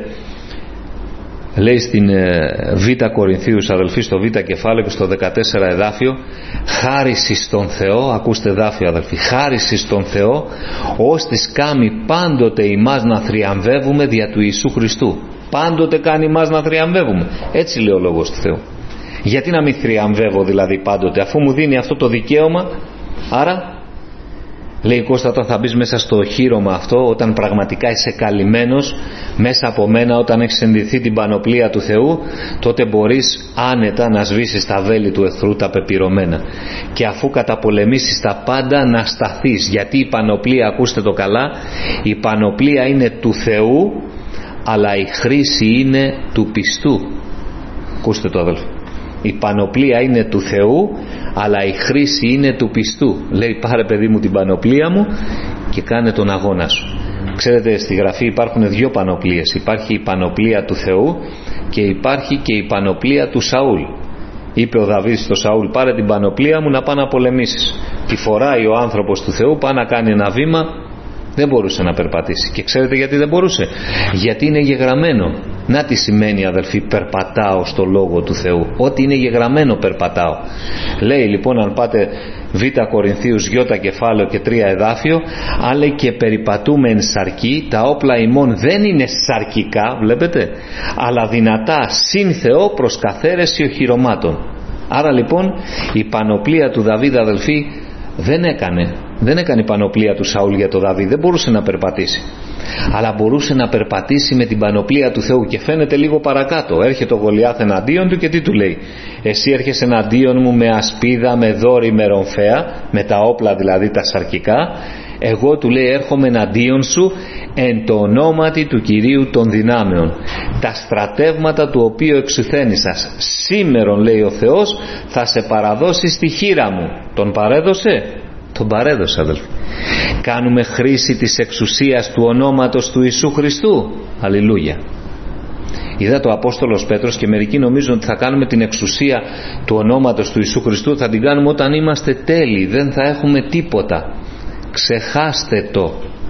λέει στην Β Κορινθίους, αδελφοί, στο Β κεφάλαιο και στο 14 εδάφιο, χάριση στον Θεό, ακούστε εδάφιο, αδελφοί, χάριση στον Θεό, ώστις κάμει πάντοτε ημάς να θριαμβεύουμε δια του Ιησού Χριστού. Πάντοτε κάνει ημάς να θριαμβεύουμε. Έτσι λέει ο Λόγος του Θεού. Γιατί να μην θριαμβεύω δηλαδή πάντοτε, αφού μου δίνει αυτό το δικαίωμα? Άρα, λέει Κώστα, όταν θα μπεις μέσα στο οχύρωμα αυτό, όταν πραγματικά είσαι καλυμμένος μέσα από μένα, όταν έχεις ενδυθεί την πανοπλία του Θεού, τότε μπορείς άνετα να σβήσεις τα βέλη του εχθρού, τα πεπυρωμένα, και αφού καταπολεμήσεις τα πάντα να σταθείς. Γιατί η πανοπλία, ακούστε το καλά, η πανοπλία είναι του Θεού, αλλά η χρήση είναι του πιστού. Ακούστε το, αδελφοί. Η πανοπλία είναι του Θεού, αλλά η χρήση είναι του πιστού. Λέει: πάρε, παιδί μου, την πανοπλία μου και κάνε τον αγώνα σου. Ξέρετε, στη Γραφή υπάρχουν δύο πανοπλίες. Υπάρχει η πανοπλία του Θεού και υπάρχει και η πανοπλία του Σαούλ. Είπε ο Δαβίδ στο Σαούλ: πάρε την πανοπλία μου να πάει να πολεμήσεις. Τη φοράει ο άνθρωπος του Θεού, πάει να κάνει ένα βήμα, δεν μπορούσε να περπατήσει. Και ξέρετε γιατί δεν μπορούσε? Γιατί είναι γεγραμμένο. Να τι σημαίνει, αδελφοί, περπατάω στο Λόγο του Θεού. Ό,τι είναι γεγραμμένο περπατάω. Λέει λοιπόν, αν πάτε Β Κορινθίους Ι κεφάλαιο και 3 εδάφιο, αν λέει και περιπατούμε εν σαρκή, τα όπλα ημών δεν είναι σαρκικά, βλέπετε, αλλά δυνατά συν Θεό προς καθαίρεση οχυρωμάτων. Άρα λοιπόν η πανοπλία του Δαβίδ, αδελφοί, δεν έκανε η πανοπλία του Σαούλ για το Δαβίδ, δεν μπορούσε να περπατήσει, αλλά μπορούσε να περπατήσει με την πανοπλία του Θεού. Και φαίνεται λίγο παρακάτω, έρχεται ο Γολιάθ εναντίον του και τι του λέει? Εσύ έρχεσαι εναντίον μου με ασπίδα, με δόρυ, με ρομφαία, με τα όπλα δηλαδή τα σαρκικά. Εγώ, του λέει, έρχομαι εναντίον σου εν το ονόματι του Κυρίου των δυνάμεων, τα στρατεύματα του οποίου εξουθένησας. Σήμερον, λέει ο Θεός, θα σε παραδώσει στη χείρα μου. Τον παρέδωσε? Τον παρέδωσε, αδελφοί. Κάνουμε χρήση της εξουσίας του ονόματος του Ιησού Χριστού. Αλληλούια. Είδα το Απόστολος Πέτρος, και μερικοί νομίζουν ότι θα κάνουμε την εξουσία του ονόματος του Ιησού Χριστού, θα την κάνουμε όταν είμαστε τέλειοι, δεν θα έχουμε τίποτα. Ξεχάστε το.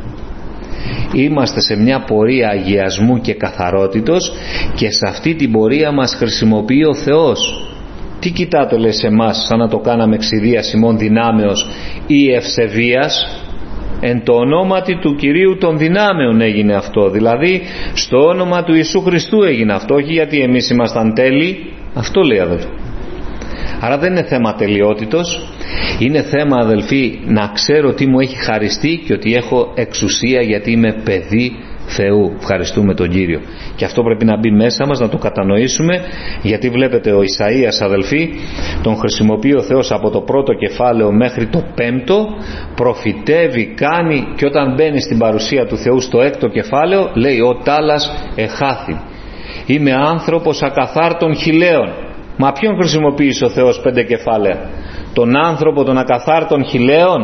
Είμαστε σε μια πορεία αγιασμού και καθαρότητος, και σε αυτή την πορεία μας χρησιμοποιεί ο Θεός. Τι κοιτάτε, λέει, σε εμάς, σαν να το κάναμε εξιδίας ημών δυνάμεως ή ευσεβίας? Εν το ονόματι του Κυρίου των δυνάμεων έγινε αυτό, δηλαδή στο όνομα του Ιησού Χριστού έγινε αυτό, όχι γιατί εμείς ήμασταν τέλειοι. Αυτό λέει, αδελφοί. Άρα δεν είναι θέμα τελειότητος, είναι θέμα, αδελφοί, να ξέρω τι μου έχει χαριστεί και ότι έχω εξουσία, γιατί είμαι παιδί Θεού. Ευχαριστούμε τον Κύριο. Και αυτό πρέπει να μπει μέσα μας, να το κατανοήσουμε, γιατί βλέπετε ο Ισαΐας, αδελφοί, τον χρησιμοποιεί ο Θεός από το πρώτο κεφάλαιο μέχρι το πέμπτο, προφητεύει, κάνει, και όταν μπαίνει στην παρουσία του Θεού στο έκτο κεφάλαιο λέει «Ο τάλας εχάθη, είμαι άνθρωπος ακαθάρτων χιλέων». Μα ποιον χρησιμοποίησε ο Θεός 5 κεφάλαια? Τον άνθρωπο των ακαθάρτων χιλέων?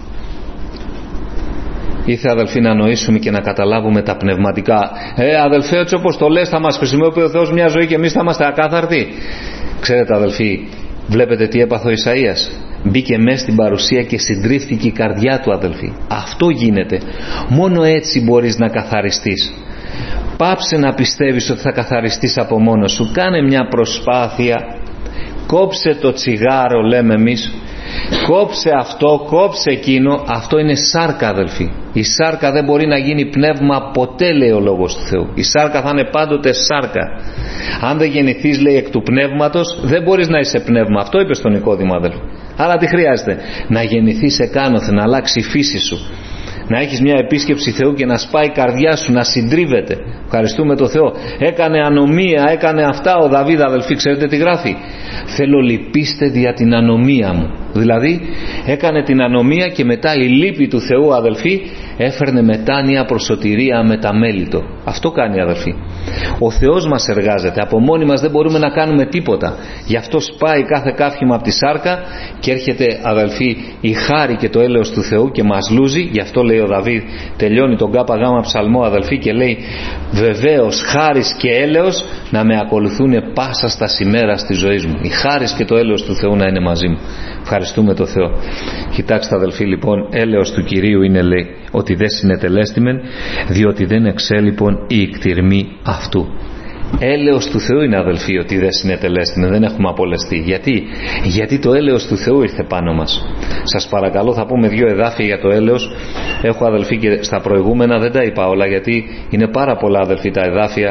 Ήρθε, αδελφοί, να νοήσουμε και να καταλάβουμε τα πνευματικά. Αδελφέ, έτσι όπως το λες, θα μας χρησιμοποιεί ο Θεός μια ζωή και εμείς θα είμαστε ακάθαρτοι? Ξέρετε, αδελφοί, βλέπετε τι έπαθε ο Ισαΐας? Μπήκε μέσα στην παρουσία και συντρίφθηκε η καρδιά του, αδελφοί. Αυτό γίνεται. Μόνο έτσι μπορείς να καθαριστείς. Πάψε να πιστεύεις ότι θα καθαριστείς από μόνος σου. Κάνε μια προσπάθεια. Κόψε το τσιγάρο, λέμε εμείς. Κόψε αυτό, κόψε εκείνο. Αυτό είναι σάρκα, αδελφοί. Η σάρκα δεν μπορεί να γίνει πνεύμα ποτέ, λέει ο Λόγος του Θεού. Η σάρκα θα είναι πάντοτε σάρκα. Αν δεν γεννηθείς, λέει, εκ του πνεύματος, δεν μπορείς να είσαι πνεύμα. Αυτό είπε στον Νικόδημο, αδελφοί. Αλλά τι χρειάζεται? Να γεννηθείς εκάνωθεν, να αλλάξει η φύση σου, να έχεις μια επίσκεψη Θεού και να σπάει η καρδιά σου, να συντρίβεται. Ευχαριστούμε τον Θεό. Έκανε ανομία, έκανε αυτά ο Δαβίδ, αδελφοί. Ξέρετε τι γράφει? Θέλω λυπήστε δια την ανομία μου. Δηλαδή έκανε την ανομία και μετά η λύπη του Θεού, αδελφοί, έφερνε μετάνοια προς σωτηρία μεταμέλητο. Αυτό κάνει, αδελφοί. Ο Θεός μας εργάζεται. Από μόνοι μας δεν μπορούμε να κάνουμε τίποτα. Γι' αυτό σπάει κάθε καύχημα από τη σάρκα και έρχεται, αδελφοί, η χάρη και το έλεος του Θεού και μας λούζει. Γι' αυτό λέει ο Δαβίδ, τελειώνει τον ΚΓ ψαλμό, αδελφοί, και λέει βεβαίως χάρις και έλεος να με ακολουθούν πάσα στα ημέρας της ζωής μου. Η χάρις και το έλεος του Θεού να είναι μαζί μου. Ευχαριστούμε τον Θεό. Κοιτάξτε, αδελφοί, λοιπόν, έλεος του Κυρίου είναι, λέει, ότι δεν συνετελέστημεν, διότι δεν εξέλιπον η εκτιρμή αυτού. Έλεος του Θεού είναι, αδελφοί, ότι δεν συνετελέστημεν, δεν έχουμε απολεστεί. Γιατί το έλεος του Θεού ήρθε πάνω μας. Σας παρακαλώ, θα πούμε 2 εδάφια για το έλεος. Έχω, αδελφοί, και στα προηγούμενα δεν τα είπα όλα, γιατί είναι πάρα πολλά, αδελφοί, τα εδάφια.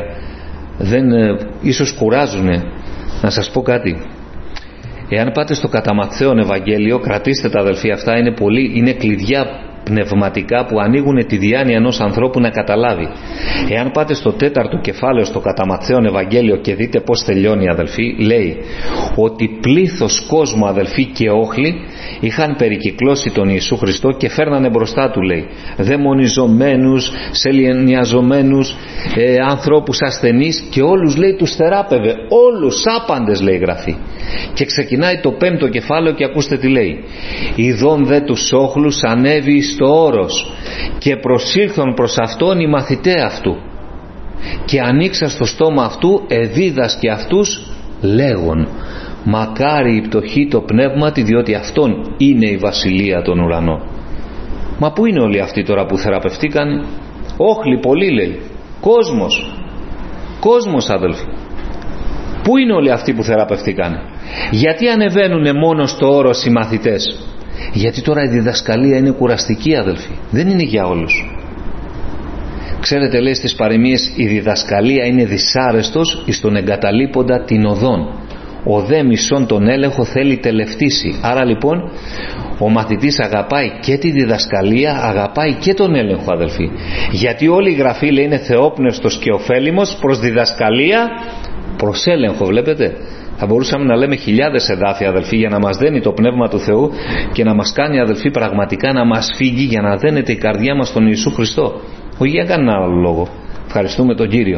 Ίσως κουράζουνε. Να σας πω κάτι. Εάν πάτε στο κατά Ματθαίον Ευαγγέλιο, κρατήστε τα, αδελφοί, αυτά είναι κλειδιά πνευματικά που ανοίγουν τη διάνοια ενός ανθρώπου να καταλάβει. Εάν πάτε στο 4ο κεφάλαιο στο κατά Ματθαίον Ευαγγέλιο και δείτε πως τελειώνει, αδελφοί, λέει ότι πλήθος κόσμου, αδελφοί, και όχλοι είχαν περικυκλώσει τον Ιησού Χριστό και φέρνανε μπροστά του, λέει, δαιμονιζομένους, σεληνιαζομένους, ανθρώπους ασθενείς, και όλους, λέει, τους θεράπευε, όλους άπαντες, λέει, γραφεί. Και ξεκινάει το 5ο κεφάλαιο και ακούστε τι λέει. Ιδών δε τους όχλους ανέβη στο όρος και προσήλθον προς αυτόν οι μαθηταί αυτού και ανοίξα στο στόμα αυτού εδίδασκε αυτούς λέγον μακάρι η πτωχή το πνεύματι, διότι αυτόν είναι η βασιλεία των ουρανών. Μα πού είναι όλοι αυτοί τώρα που θεραπευτήκαν? Όχλοι πολλοί, λέει, κόσμος, αδελφοί. Πού είναι όλοι αυτοί που θεραπευτήκαν? Γιατί ανεβαίνουν μόνο στο όρος οι μαθητές? Γιατί τώρα η διδασκαλία είναι κουραστική, αδελφοί. Δεν είναι για όλους. Ξέρετε, λέει στις παροιμίες, η διδασκαλία είναι δυσάρεστος εις τον εγκαταλείποντα την οδόν. Ο δε μισόν τον έλεγχο θέλει τελευτήσει. Άρα λοιπόν ο μαθητής αγαπάει και τη διδασκαλία, αγαπάει και τον έλεγχο, αδελφοί. Γιατί όλη η Γραφή, λέει, είναι θεόπνευστος και ωφέλιμος προς διδασκαλία, προς έλεγχο. Βλέπετε, θα μπορούσαμε να λέμε χιλιάδες εδάφια, αδελφοί, για να μας δένει το Πνεύμα του Θεού και να μας κάνει, αδελφοί, πραγματικά να μας φύγει για να δένεται η καρδιά μας στον Ιησού Χριστό. Όχι για κανένα άλλο λόγο. Ευχαριστούμε τον Κύριο.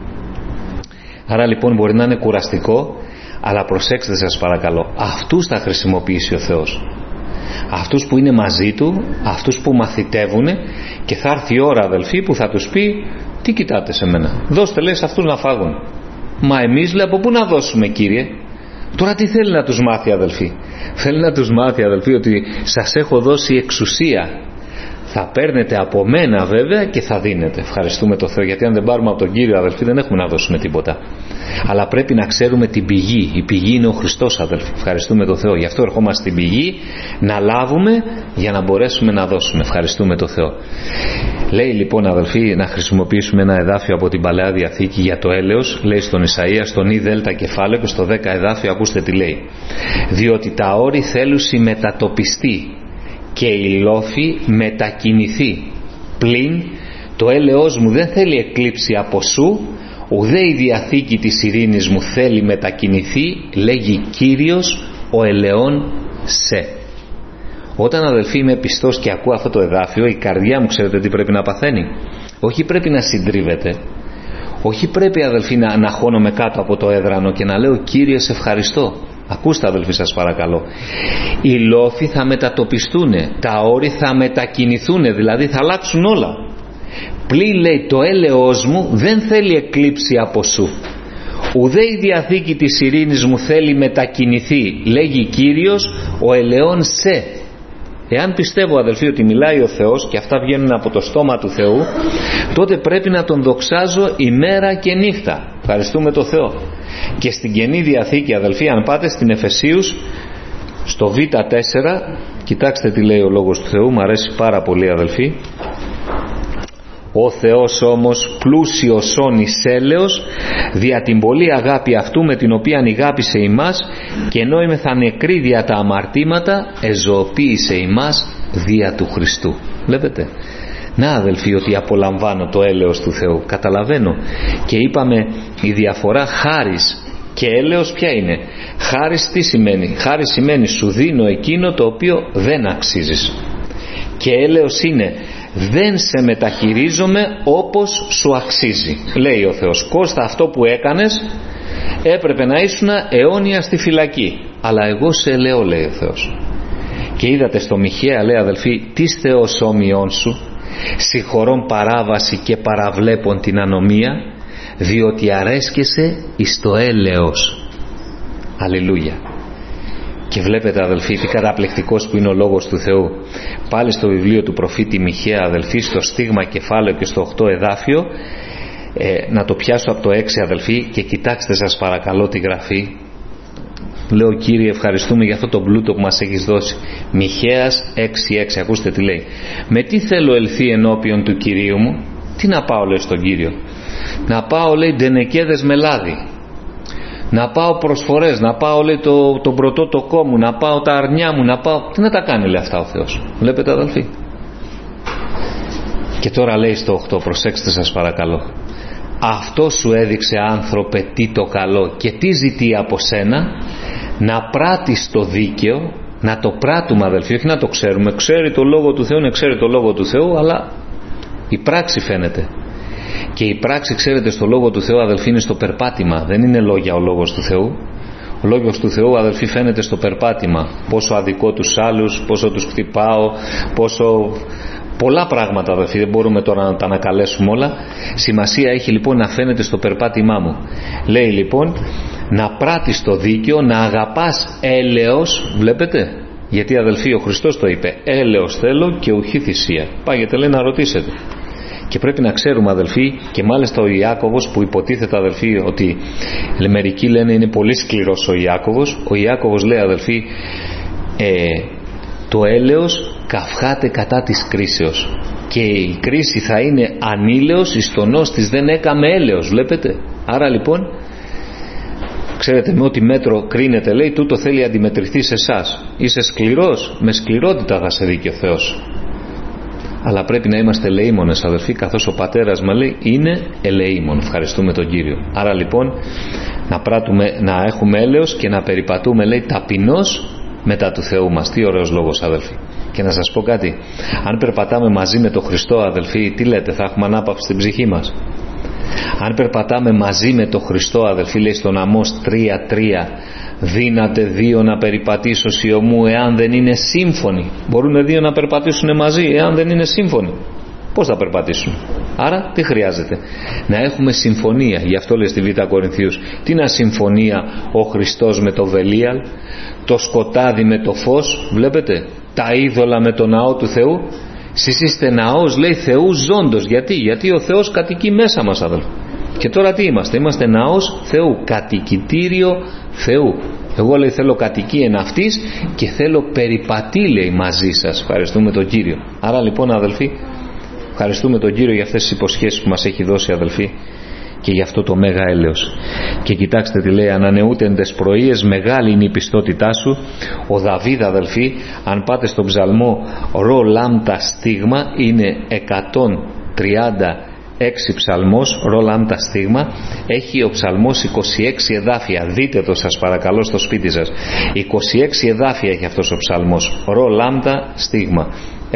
Άρα λοιπόν μπορεί να είναι κουραστικό, αλλά προσέξτε σας παρακαλώ, αυτούς θα χρησιμοποιήσει ο Θεός. Αυτούς που είναι μαζί Του, αυτούς που μαθητεύουν, και θα έρθει η ώρα, αδελφοί, που θα τους πει, τι κοιτάτε σε μένα? Δώστε, λέει, σε αυτούς να φάγουν. Μα εμείς, λέει, από πού να δώσουμε, Κύριε? Τώρα τι θέλει να τους μάθει, αδελφοί? Θέλει να τους μάθει, αδελφοί, ότι σας έχω δώσει εξουσία. Θα παίρνετε από μένα βέβαια και θα δίνετε. Ευχαριστούμε τον Θεό, γιατί αν δεν πάρουμε από τον Κύριο, αδελφοί, δεν έχουμε να δώσουμε τίποτα. Αλλά πρέπει να ξέρουμε την πηγή. Η πηγή είναι ο Χριστός, αδελφοί. Ευχαριστούμε τον Θεό. Γι' αυτό ερχόμαστε στην πηγή να λάβουμε για να μπορέσουμε να δώσουμε. Ευχαριστούμε τον Θεό. Λέει λοιπόν, αδελφοί, να χρησιμοποιήσουμε ένα εδάφιο από την Παλαιά Διαθήκη για το έλεος. Λέει στον Ισαΐα, στον Ι Δέλτα κεφάλαιο και στο 10 εδάφιο, ακούστε τι λέει. Διότι τα όρη θέλουσι μετατοπιστεί και η λόφη μετακινηθεί. Πλην το έλεος μου δεν θέλει εκλείψει από σου, ουδέ η διαθήκη της ειρήνης μου θέλει μετακινηθεί, λέγει Κύριος ο ελαιών σε. Όταν, αδελφοί, είμαι πιστός και ακούω αυτό το εδάφιο, η καρδιά μου, ξέρετε τι πρέπει να παθαίνει? Όχι πρέπει να συντρίβεται, όχι πρέπει, αδελφοί, να αναχώνομαι κάτω από το έδρανο και να λέω Κύριε σε ευχαριστώ. Ακούστε, αδελφοί, σας παρακαλώ. Οι λόφοι θα μετατοπιστούν, τα όρη θα μετακινηθούν, δηλαδή θα αλλάξουν όλα. Πλην, λέει, το έλεος μου δεν θέλει εκλείψει από σου, ουδέ η διαθήκη της ειρήνης μου θέλει μετακινηθεί, λέγει Κύριος ο ελαιών σε. Εάν πιστεύω, αδελφοί, ότι μιλάει ο Θεός και αυτά βγαίνουν από το στόμα του Θεού, τότε πρέπει να τον δοξάζω ημέρα και νύχτα. Ευχαριστούμε τον Θεό. Και στην Καινή Διαθήκη, αδελφοί, αν πάτε στην Εφεσίους στο Β4, κοιτάξτε τι λέει ο Λόγος του Θεού, μου αρέσει πάρα πολύ, αδελφοί. Ο Θεός όμως πλούσιος όν εις έλεος, δια την πολλή αγάπη αυτού με την οποία αγάπησε ημάς, και ενώ είμεθα νεκροί δια τα αμαρτήματα, εζωοποίησε ημάς δια του Χριστού. Βλέπετε, να, αδελφοί, ότι απολαμβάνω το έλεος του Θεού, καταλαβαίνω. Και είπαμε η διαφορά χάρις και έλεος ποια είναι? Χάρις τι σημαίνει? Χάρις σημαίνει σου δίνω εκείνο το οποίο δεν αξίζεις, και έλεος είναι δεν σε μεταχειρίζομαι όπως σου αξίζει. Λέει ο Θεός, Κώστα, αυτό που έκανες έπρεπε να ήσουν αιώνια στη φυλακή, αλλά εγώ σε ελεώ, λέει ο Θεός. Και είδατε στο Μιχαία, λέει, αδελφοί, τις Θεός όμοιον σου, συγχωρών παράβαση και παραβλέπων την ανομία, διότι αρέσκεσαι εις το έλεος. Αλληλούια. Και βλέπετε, αδελφοί, τι καταπληκτικός που είναι ο Λόγος του Θεού. Πάλι στο βιβλίο του προφήτη Μιχαία, αδελφοί, στο στίγμα κεφάλαιο και στο 8 εδάφιο, να το πιάσω από το 6, αδελφοί, και κοιτάξτε σας παρακαλώ τη γραφή. Λέω, Κύριε, ευχαριστούμε για αυτό το πλούτο που μας έχεις δώσει. Μιχαίας 6:6, ακούστε τι λέει. Με τι θέλω ελθεί ενώπιον του Κυρίου μου? Τι να πάω, λέει, στον Κύριο? Να πάω, λέει, ντενεκέδες με λάδι, να πάω προσφορές, να πάω, λέει, τον πρωτότοκό μου, να πάω τα αρνιά μου, να πάω... Τι να τα κάνει, λέει, αυτά ο Θεός? Βλέπετε, αδελφοί? Και τώρα λέει στο 8, προσέξτε σας παρακαλώ. Αυτό σου έδειξε, άνθρωπε, τι το καλό και τι ζητεί από σένα? Να πράττεις το δίκαιο. Να το πράττουμε, αδελφοί, όχι να το ξέρουμε. Ξέρει το Λόγο του Θεού, ξέρει το Λόγο του Θεού, αλλά η πράξη φαίνεται. Και η πράξη, ξέρετε, στο Λόγο του Θεού, αδελφοί, είναι στο περπάτημα. Δεν είναι λόγια ο Λόγος του Θεού. Ο Λόγος του Θεού, αδελφοί, φαίνεται στο περπάτημα. Πόσο αδικό τους άλλους, πόσο τους χτυπάω, πόσο... Πολλά πράγματα, αδελφοί, δεν μπορούμε τώρα να τα ανακαλέσουμε όλα. Σημασία έχει λοιπόν να φαίνεται στο περπάτημά μου. Λέει λοιπόν να πράττεις το δίκαιο, να αγαπάς έλεος. Βλέπετε, γιατί, αδελφοί, ο Χριστός το είπε, έλεος θέλω και ουχή θυσία. Πάγετε, λέει, να ρωτήσετε. Και πρέπει να ξέρουμε, αδελφοί, και μάλιστα ο Ιάκωβος, που υποτίθεται, αδελφοί, ότι μερικοί λένε είναι πολύ σκληρός ο Ιάκωβος λέει, αδελφοί, το έλεος καυχάται κατά της κρίσεως, και η κρίση θα είναι ανήλεος εις τον ώστις δεν έκαμε έλεος. Βλέπετε, άρα λοιπόν, ξέρετε, με ό,τι μέτρο κρίνεται, λέει, τούτο θέλει αντιμετρηθεί σε εσάς. Είσαι σκληρός, με σκληρότητα θα σε δει και ο Θεός. Αλλά πρέπει να είμαστε ελεήμονες, αδελφοί, καθώς ο πατέρας μας λέει είναι ελεήμων. Ευχαριστούμε τον Κύριο. Άρα λοιπόν να έχουμε έλεος και να περιπατούμε, λέει, ταπεινώς μετά του Θεού μας. Τι ωραίος λόγος, αδελφοί. Και να σας πω κάτι, αν περπατάμε μαζί με τον Χριστό, αδελφοί, τι λέτε, θα έχουμε ανάπαυση στην ψυχή μας? Αν περπατάμε μαζί με τον Χριστό, αδελφοί, λέει στον Αμώς 3:3, δύναται δύο να περιπατήσω σιωμού εάν δεν είναι σύμφωνοι. Μπορούν δύο να περπατήσουν μαζί εάν δεν είναι σύμφωνοι? Πώς θα περπατήσουν? Άρα τι χρειάζεται? Να έχουμε συμφωνία. Γι' αυτό λέει στη Β' Κορινθίους, τι είναι συμφωνία? Ο Χριστός με το Βελίαλ, το σκοτάδι με το φως, βλέπετε, τα είδωλα με το ναό του Θεού. Σεις είστε ναός, λέει, Θεού ζώντος. Γιατί ο Θεός κατοικεί μέσα μας, αδελφοί. Και τώρα τι είμαστε? Είμαστε ναός Θεού, κατοικητήριο Θεού. Εγώ, λέει, θέλω κατοικία αυτής και θέλω περιπατή, λέει, μαζί σας. Ευχαριστούμε τον Κύριο. Άρα λοιπόν, αδελφοί, ευχαριστούμε τον Κύριο για αυτές τις υποσχέσεις που μας έχει δώσει, αδελφοί, και για αυτό το μέγα έλεος. Και κοιτάξτε τι λέει, ανανεούτεντες πρωίες, μεγάλη είναι η πιστότητά σου. Ο Δαβίδ, αδελφοί, αν πάτε στον ψαλμό ρο λάμτα στίγμα, είναι 136 ψαλμός, ρο λάμτα στίγμα, έχει ο ψαλμός 26 εδάφια. Δείτε το, σας παρακαλώ, στο σπίτι σας. 26 εδάφια έχει αυτός ο ψαλμός, ρο λάμτα στίγμα,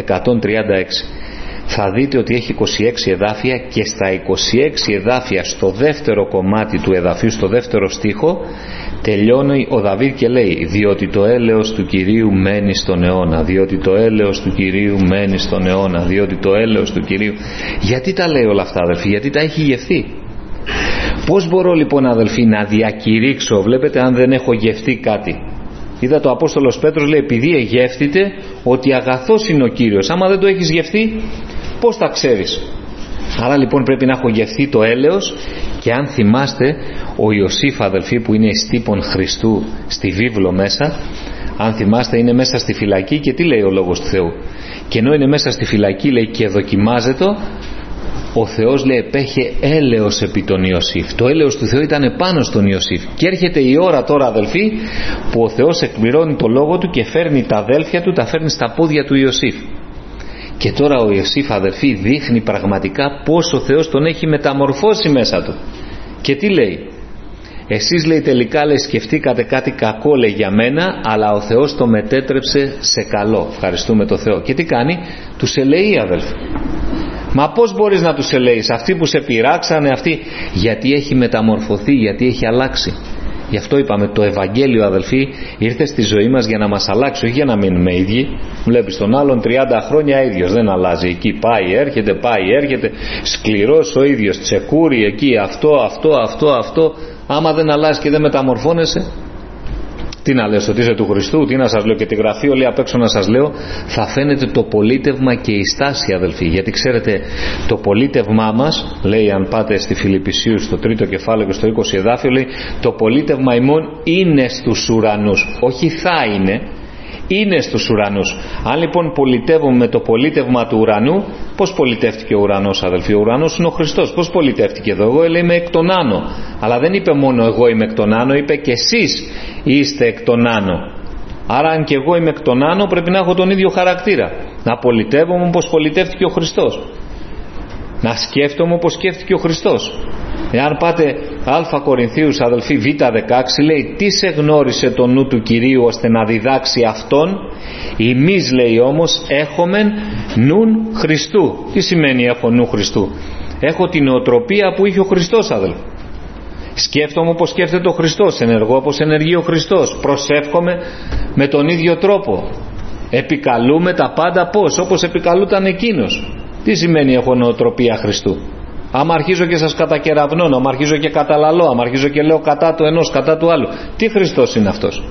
136. Θα δείτε ότι έχει 26 εδάφια, και στα 26 εδάφια, στο δεύτερο κομμάτι του εδαφίου, στο δεύτερο στίχο, τελειώνει ο Δαβίδ και λέει, διότι το έλεος του Κυρίου μένει στον αιώνα, διότι το έλεος του Κυρίου μένει στον αιώνα, διότι το έλεος του Κυρίου. Γιατί τα λέει όλα αυτά, αδελφοί? Γιατί τα έχει γευθεί. Πώς μπορώ λοιπόν, αδελφοί, να διακηρύξω, βλέπετε, αν δεν έχω γευτεί κάτι? Είδα το Απόστολος Πέτρος, λέει, επειδή εγεύθητε ότι αγαθός είναι ο Κύριος. Άμα δεν το έχεις γευτεί, πώς τα ξέρεις? Άρα λοιπόν πρέπει να έχω γευθεί το έλεος. Και αν θυμάστε, ο Ιωσήφ, αδελφοί, που είναι εις τύπων Χριστού στη βίβλο μέσα, αν θυμάστε, είναι μέσα στη φυλακή και τι λέει ο Λόγος του Θεού? Και ενώ είναι μέσα στη φυλακή, λέει, και δοκιμάζεται, ο Θεός, λέει, επέχε έλεος επί τον Ιωσήφ. Το έλεος του Θεού ήταν πάνω στον Ιωσήφ. Και έρχεται η ώρα τώρα, αδελφοί, που ο Θεός εκπληρώνει το λόγο του και φέρνει τα αδέλφια του, τα φέρνει στα πόδια του Ιωσήφ. Και τώρα ο Ιωσήφ, αδελφοί, δείχνει πραγματικά πως ο Θεός τον έχει μεταμορφώσει μέσα του. Και τι λέει? Εσείς, λέει, τελικά, λέει, σκεφτήκατε κάτι κακό, λέει, για μένα, αλλά ο Θεός το μετέτρεψε σε καλό. Ευχαριστούμε το Θεό. Και τι κάνει? Τους ελεεί, αδελφοί. Μα πώς μπορείς να τους ελέεις? Αυτοί που σε πειράξανε, αυτοί, γιατί έχει μεταμορφωθεί, γιατί έχει αλλάξει. Γι' αυτό είπαμε, το Ευαγγέλιο, αδελφοί, ήρθε στη ζωή μας για να μας αλλάξει, όχι για να μείνουμε ίδιοι. Βλέπεις τον άλλον 30 χρόνια ίδιος, δεν αλλάζει. Εκεί πάει, έρχεται, σκληρός ο ίδιος, τσεκούρι εκεί, αυτό. Άμα δεν αλλάζει και δεν μεταμορφώνεσαι, τι να λες, ότι είσαι του Χριστού? Τι να σας λέω? Και τη Γραφή όλη απ' έξω να σας λέω, θα φαίνεται το πολίτευμα και η στάση, αδελφοί. Γιατί ξέρετε, το πολίτευμά μας, λέει, αν πάτε στη Φιλιππισίους στο 3ο κεφάλαιο και στο 20 εδάφιο, λέει, το πολίτευμα ημών είναι στους ουρανούς. Όχι θα είναι στους ουρανούς. Αν λοιπόν πολιτεύουμε με το πολίτευμα του ουρανού, πώς πολιτεύτηκε ο ουρανός, αδελφοί? Ο ουρανός είναι ο Χριστός. Πώς πολιτεύτηκε εδώ? Εγώ, λέει, είμαι εκ των άνω. Αλλά δεν είπε μόνο εγώ είμαι εκ των άνω, είπε και εσείς είστε εκ των άνω. Άρα αν και εγώ είμαι εκ των άνω, πρέπει να έχω τον ίδιο χαρακτήρα. Να πολιτεύομαι όπως πολιτεύτηκε ο Χριστός. Να σκέφτομαι όπως σκέφτηκε ο Χριστός. Εάν πάτε Α Κορινθίους, αδελφοί, Β16, λέει, τι σε γνώρισε το νου του Κυρίου ώστε να διδάξει αυτόν? Εμείς, λέει, όμως έχομεν νουν Χριστού. Τι σημαίνει έχω νου Χριστού? Έχω την νοοτροπία που είχε ο Χριστός, αδελφοί. Σκέφτομαι όπως σκέφτεται ο Χριστός, ενεργώ όπως ενεργεί ο Χριστός, προσεύχομαι με τον ίδιο τρόπο, επικαλούμε τα πάντα όπως επικαλούταν εκείνος. Τι σημαίνει έχω νοοτροπία Χριστού? Άμα αρχίζω και σας κατακεραυνώνω, άμα αρχίζω και καταλαλώ, άμα αρχίζω και λέω κατά του ενός, κατά του άλλου, τι Χριστός είναι αυτός?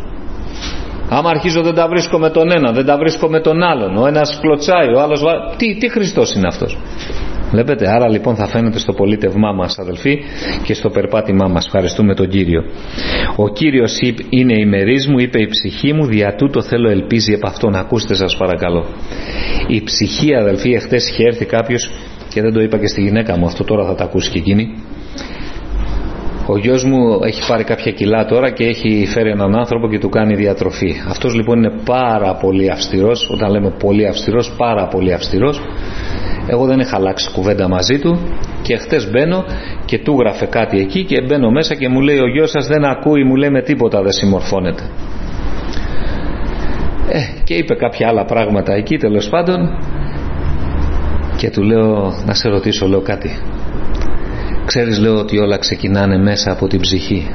Άμα αρχίζω δεν τα βρίσκω με τον ένα, δεν τα βρίσκω με τον άλλον, ο ένας κλωτσάει, ο άλλος τι Χριστός είναι αυτός? Βλέπετε, άρα λοιπόν θα φαίνεται στο πολίτευμά μας, αδελφοί, και στο περπάτημά μας. Ευχαριστούμε τον Κύριο. Ο Κύριος είναι ημερής μου, είπε η ψυχή μου, δια τούτο θέλω ελπίζει επ' αυτόν. Ακούστε σας παρακαλώ. Η ψυχή, αδελφοί, εχθές είχε έρθει κάποιος, και δεν το είπα και στη γυναίκα μου, αυτό τώρα θα τα ακούσει και εκείνη. Ο γιος μου έχει πάρει κάποια κιλά τώρα και έχει φέρει έναν άνθρωπο και του κάνει διατροφή. Αυτός λοιπόν είναι πάρα πολύ αυστηρός. Όταν λέμε πολύ αυστηρός, πάρα πολύ αυστηρός. Εγώ δεν είχα αλλάξει κουβέντα μαζί του και χτες μπαίνω και του γράφε κάτι εκεί και μπαίνω μέσα και μου λέει, ο γιος σας δεν ακούει, μου λέει, με τίποτα δεν συμμορφώνεται. Και είπε κάποια άλλα πράγματα εκεί, τέλος πάντων, και του λέω, να σε ρωτήσω, λέω, κάτι. Ξέρεις, λέω, ότι όλα ξεκινάνε μέσα από την ψυχή.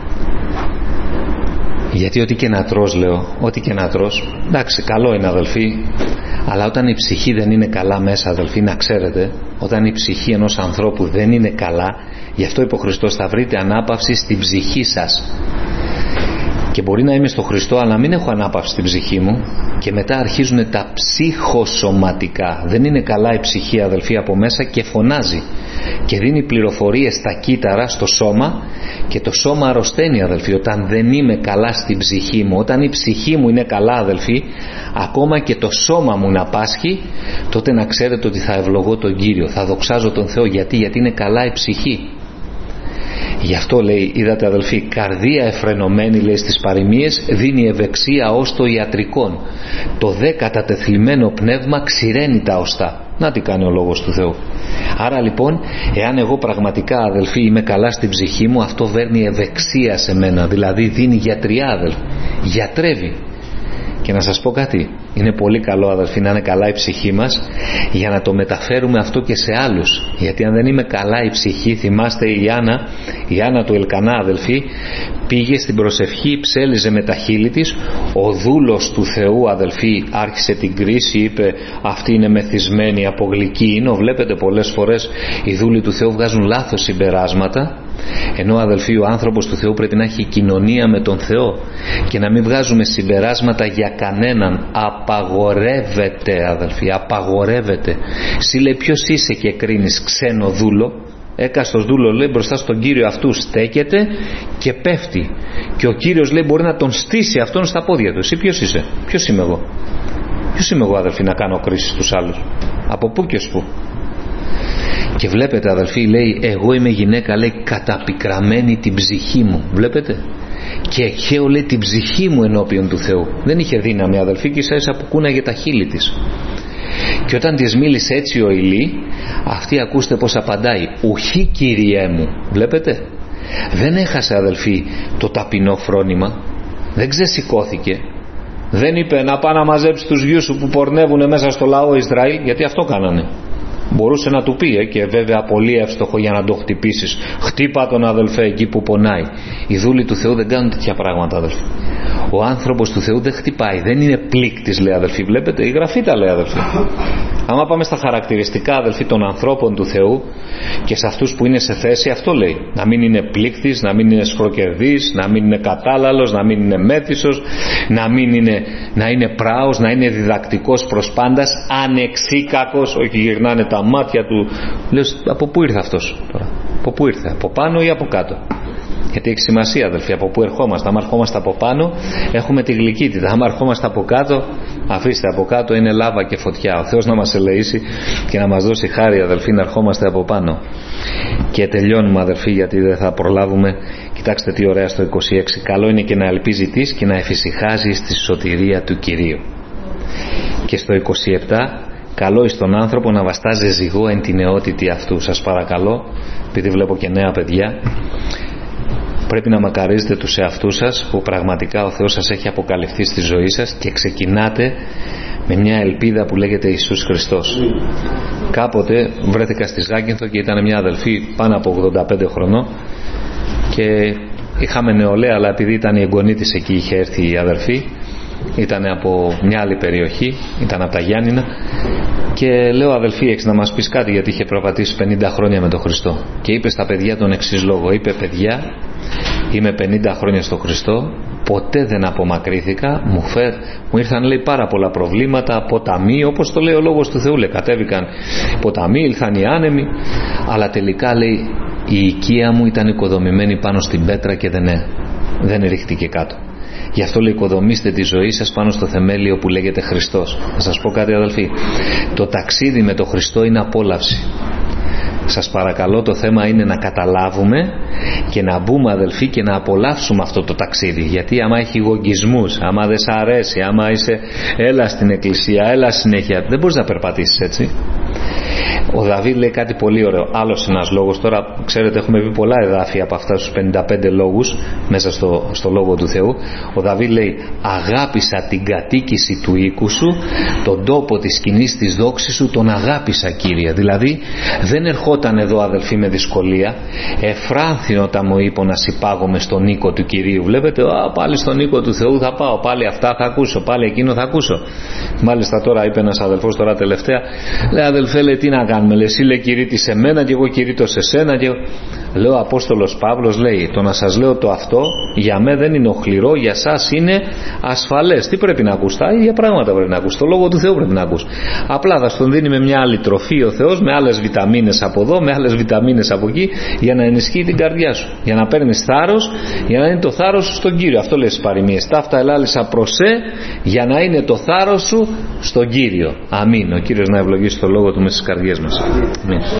Γιατί ό,τι και να τρως, λέω, ό,τι και να τρως, εντάξει, καλό είναι, αδελφοί, αλλά όταν η ψυχή δεν είναι καλά μέσα, αδελφοί, να ξέρετε, όταν η ψυχή ενός ανθρώπου δεν είναι καλά, γι' αυτό είπε ο Χριστός, θα βρείτε ανάπαυση στην ψυχή σας. Και μπορεί να είμαι στο Χριστό, αλλά να μην έχω ανάπαυση στην ψυχή μου, και μετά αρχίζουν τα ψυχοσωματικά. Δεν είναι καλά η ψυχή, αδελφοί, από μέσα, και φωνάζει και δίνει πληροφορίες στα κύτταρα, στο σώμα, και το σώμα αρρωσταίνει, αδελφοί, όταν δεν είμαι καλά στην ψυχή μου. Όταν η ψυχή μου είναι καλά, αδελφοί, ακόμα και το σώμα μου να πάσχει, τότε να ξέρετε ότι θα ευλογώ τον Κύριο, θα δοξάζω τον Θεό. Γιατί είναι καλά η ψυχή. Γι' αυτό λέει, είδατε, αδελφοί, καρδία εφρενωμένη, λέει, στις παροιμίες, δίνει ευεξία ως το ιατρικόν. Το δε κατατεθλιμμένο πνεύμα ξηραίνει τα οστά. Να τι κάνει ο λόγος του Θεού. Άρα λοιπόν, εάν εγώ πραγματικά, αδελφοί, είμαι καλά στην ψυχή μου, αυτό βέρνει ευεξία σε μένα, δηλαδή δίνει γιατριά, αδελφοί, γιατρεύει. Και να σας πω κάτι, είναι πολύ καλό, αδελφοί, να είναι καλά η ψυχή μας, για να το μεταφέρουμε αυτό και σε άλλους. Γιατί αν δεν είμαι καλά η ψυχή, θυμάστε η Άννα του Ελκανά, αδελφοί, πήγε στην προσευχή, ψέλιζε με τα χείλη της, ο δούλος του Θεού, αδελφοί, άρχισε την κρίση, είπε, αυτή είναι μεθυσμένη, από γλυκή είναι. Βλέπετε, πολλές φορές οι δούλοι του Θεού βγάζουν λάθος συμπεράσματα, ενώ, αδελφοί, ο άνθρωπος του Θεού πρέπει να έχει κοινωνία με τον Θεό και να μην βγάζουμε συμπεράσματα για κανέναν. Απαγορεύεται, αδελφοί, απαγορεύεται. Εσύ, λέει, ποιος είσαι και κρίνεις ξένο δούλο? Έκαστος δούλο, λέει, μπροστά στον Κύριο αυτού στέκεται και πέφτει, και ο Κύριος, λέει, μπορεί να τον στήσει αυτόν στα πόδια του. Εσύ ποιος είσαι? Ποιος είμαι εγώ? Ποιος είμαι εγώ, αδελφοί, να κάνω κρίση στους άλλους? Από πού και ως πού? Και βλέπετε, αδελφοί, λέει, εγώ είμαι γυναίκα, λέει, καταπικραμένη την ψυχή μου. Βλέπετε, και εχαίω, λέει, την ψυχή μου ενώπιον του Θεού. Δεν είχε δύναμη, αδελφοί, και ίσα ίσα που κούναγε τα χείλη της. Και όταν της μίλησε έτσι ο Ηλί, αυτή, ακούστε πως απαντάει, ουχή, Κύριέ μου. Βλέπετε, δεν έχασε, αδελφοί, το ταπεινό φρόνημα, δεν ξεσηκώθηκε, δεν είπε να πάει να μαζέψει τους γιους σου που πορνεύουν μέσα στο λαό Ισραήλ, γιατί αυτό κάνανε. Μπορούσε να του πει, και βέβαια πολύ εύστοχο για να το χτυπήσεις, χτύπα τον, αδελφέ, εκεί που πονάει. Οι δούλοι του Θεού δεν κάνουν τέτοια πράγματα, αδελφοί. Ο άνθρωπος του Θεού δεν χτυπάει, δεν είναι πλήκτης, λέει, αδελφοί. Βλέπετε, η Γραφή τα λέει, αδελφοί. Άμα πάμε στα χαρακτηριστικά, αδελφοί, των ανθρώπων του Θεού και σε αυτούς που είναι σε θέση, αυτό λέει. Να μην είναι πλήκτης, να μην είναι σφροκερδής, να μην είναι κατάλαλος, να μην είναι μέθησος, να είναι πράος, να είναι διδακτικός προς πάντας, ανεξίκακος, όχι γυρνάνε τα μάτια του. Λέω, από πού ήρθε αυτός τώρα? Από πού ήρθε? Από πάνω ή από κάτω? Γιατί έχει σημασία, αδελφοί, από πού ερχόμαστε. Αν ερχόμαστε από πάνω, έχουμε τη γλυκύτητα. Αν ερχόμαστε από κάτω, αφήστε, από κάτω είναι λάβα και φωτιά. Ο Θεός να μας ελεήσει και να μας δώσει χάρη, αδελφοί, να ερχόμαστε από πάνω. Και τελειώνουμε, αδελφοί, γιατί δεν θα προλάβουμε. Κοιτάξτε τι ωραία στο 26. Καλό είναι και να ελπίζει της και να εφησυχάζει στη σωτηρία του Κυρίου. Και στο 27. Καλό εις τον άνθρωπο να βαστάζει ζυγό εν την νεότητη αυτού. Σας παρακαλώ, επειδή βλέπω και νέα παιδιά, πρέπει να μακαρίζετε τους εαυτούς σας, που πραγματικά ο Θεός σας έχει αποκαλυφθεί στη ζωή σας, και ξεκινάτε με μια ελπίδα που λέγεται Ιησούς Χριστός. Κάποτε βρέθηκα στη Ζάκυνθο και ήταν μια αδελφή πάνω από 85 χρονών και είχαμε νεολαία, αλλά επειδή ήταν η εγγονή της εκεί, είχε έρθει η αδελφή, ήταν από μια άλλη περιοχή, ήταν από τα Γιάννηνα, και λέω, αδελφή, έχεις να μας πεις κάτι? Γιατί είχε προπατήσει 50 χρόνια με τον Χριστό. Και είπε στα παιδιά τον εξής λόγο, είπε, παιδιά, είμαι 50 χρόνια στο Χριστό, ποτέ δεν απομακρύθηκα. Μου ήρθαν, λέει, πάρα πολλά προβλήματα, ποταμοί, όπως το λέει ο Λόγος του Θεού, λέει, κατέβηκαν ποταμοί, ήλθαν οι άνεμοι, αλλά τελικά, λέει, η οικία μου ήταν οικοδομημένη πάνω στην πέτρα και δεν ρίχτηκε κάτω. Γι' αυτό, λέει, οικοδομήστε τη ζωή σας πάνω στο θεμέλιο που λέγεται Χριστός. Να σας πω κάτι, αδελφοί, το ταξίδι με τον Χριστό είναι απόλαυση. Σας παρακαλώ, το θέμα είναι να καταλάβουμε και να μπούμε, αδελφοί, και να απολαύσουμε αυτό το ταξίδι. Γιατί άμα έχει γογγισμούς, άμα δεν σ' αρέσει, άμα είσαι έλα στην εκκλησία, έλα συνέχεια, δεν μπορείς να περπατήσεις έτσι. Ο Δαβίδ λέει κάτι πολύ ωραίο. Άλλος ένας λόγος, τώρα ξέρετε έχουμε πει πολλά εδάφια από αυτά στους 55 λόγους μέσα στο Λόγο του Θεού. Ο Δαβίδ λέει, αγάπησα την κατοίκηση του οίκου σου, τον τόπο της σκηνής της δόξης σου τον αγάπησα, Κύριε. Δηλαδή δεν ερχόταν εδώ, αδελφοί, με δυσκολία. Εφράνθη όταν μου είπε να συμπάγομαι στον οίκο του Κυρίου. Βλέπετε, πάλι στον οίκο του Θεού θα πάω, πάλι αυτά θα ακούσω, πάλι εκείνο θα ακούσω. Μάλιστα τώρα είπε ένας αδελφός τώρα τελευταία, λέει, αδελφέ, λέει, τι να κάνουμε, λέει, εσύ, λέει, κηρύττει σε μένα και εγώ κηρύττω σε σένα και... Λέω, ο Απόστολος Παύλος λέει, το να σας λέω το αυτό για μέ δεν είναι οχληρό, για σας είναι ασφαλές. Τι πρέπει να ακούς? Τα ίδια πράγματα πρέπει να ακούς, το Λόγο του Θεού πρέπει να ακούς. Απλά θα στον δίνει με μια άλλη τροφή ο Θεός, με άλλες βιταμίνες από εδώ, με άλλες βιταμίνες από εκεί, για να ενισχύει την καρδιά σου, για να παίρνεις θάρρος, για να είναι το θάρρος σου στον Κύριο. Αυτό λέει στις παροιμίες, ταύτα ελάλησα προσέ, για να είναι το θάρρος σου στον Κύριο. Αμήν. Ο Κύριος να ευλογήσει το Λόγο του μέσα στις καρδιές μας. Αμήν.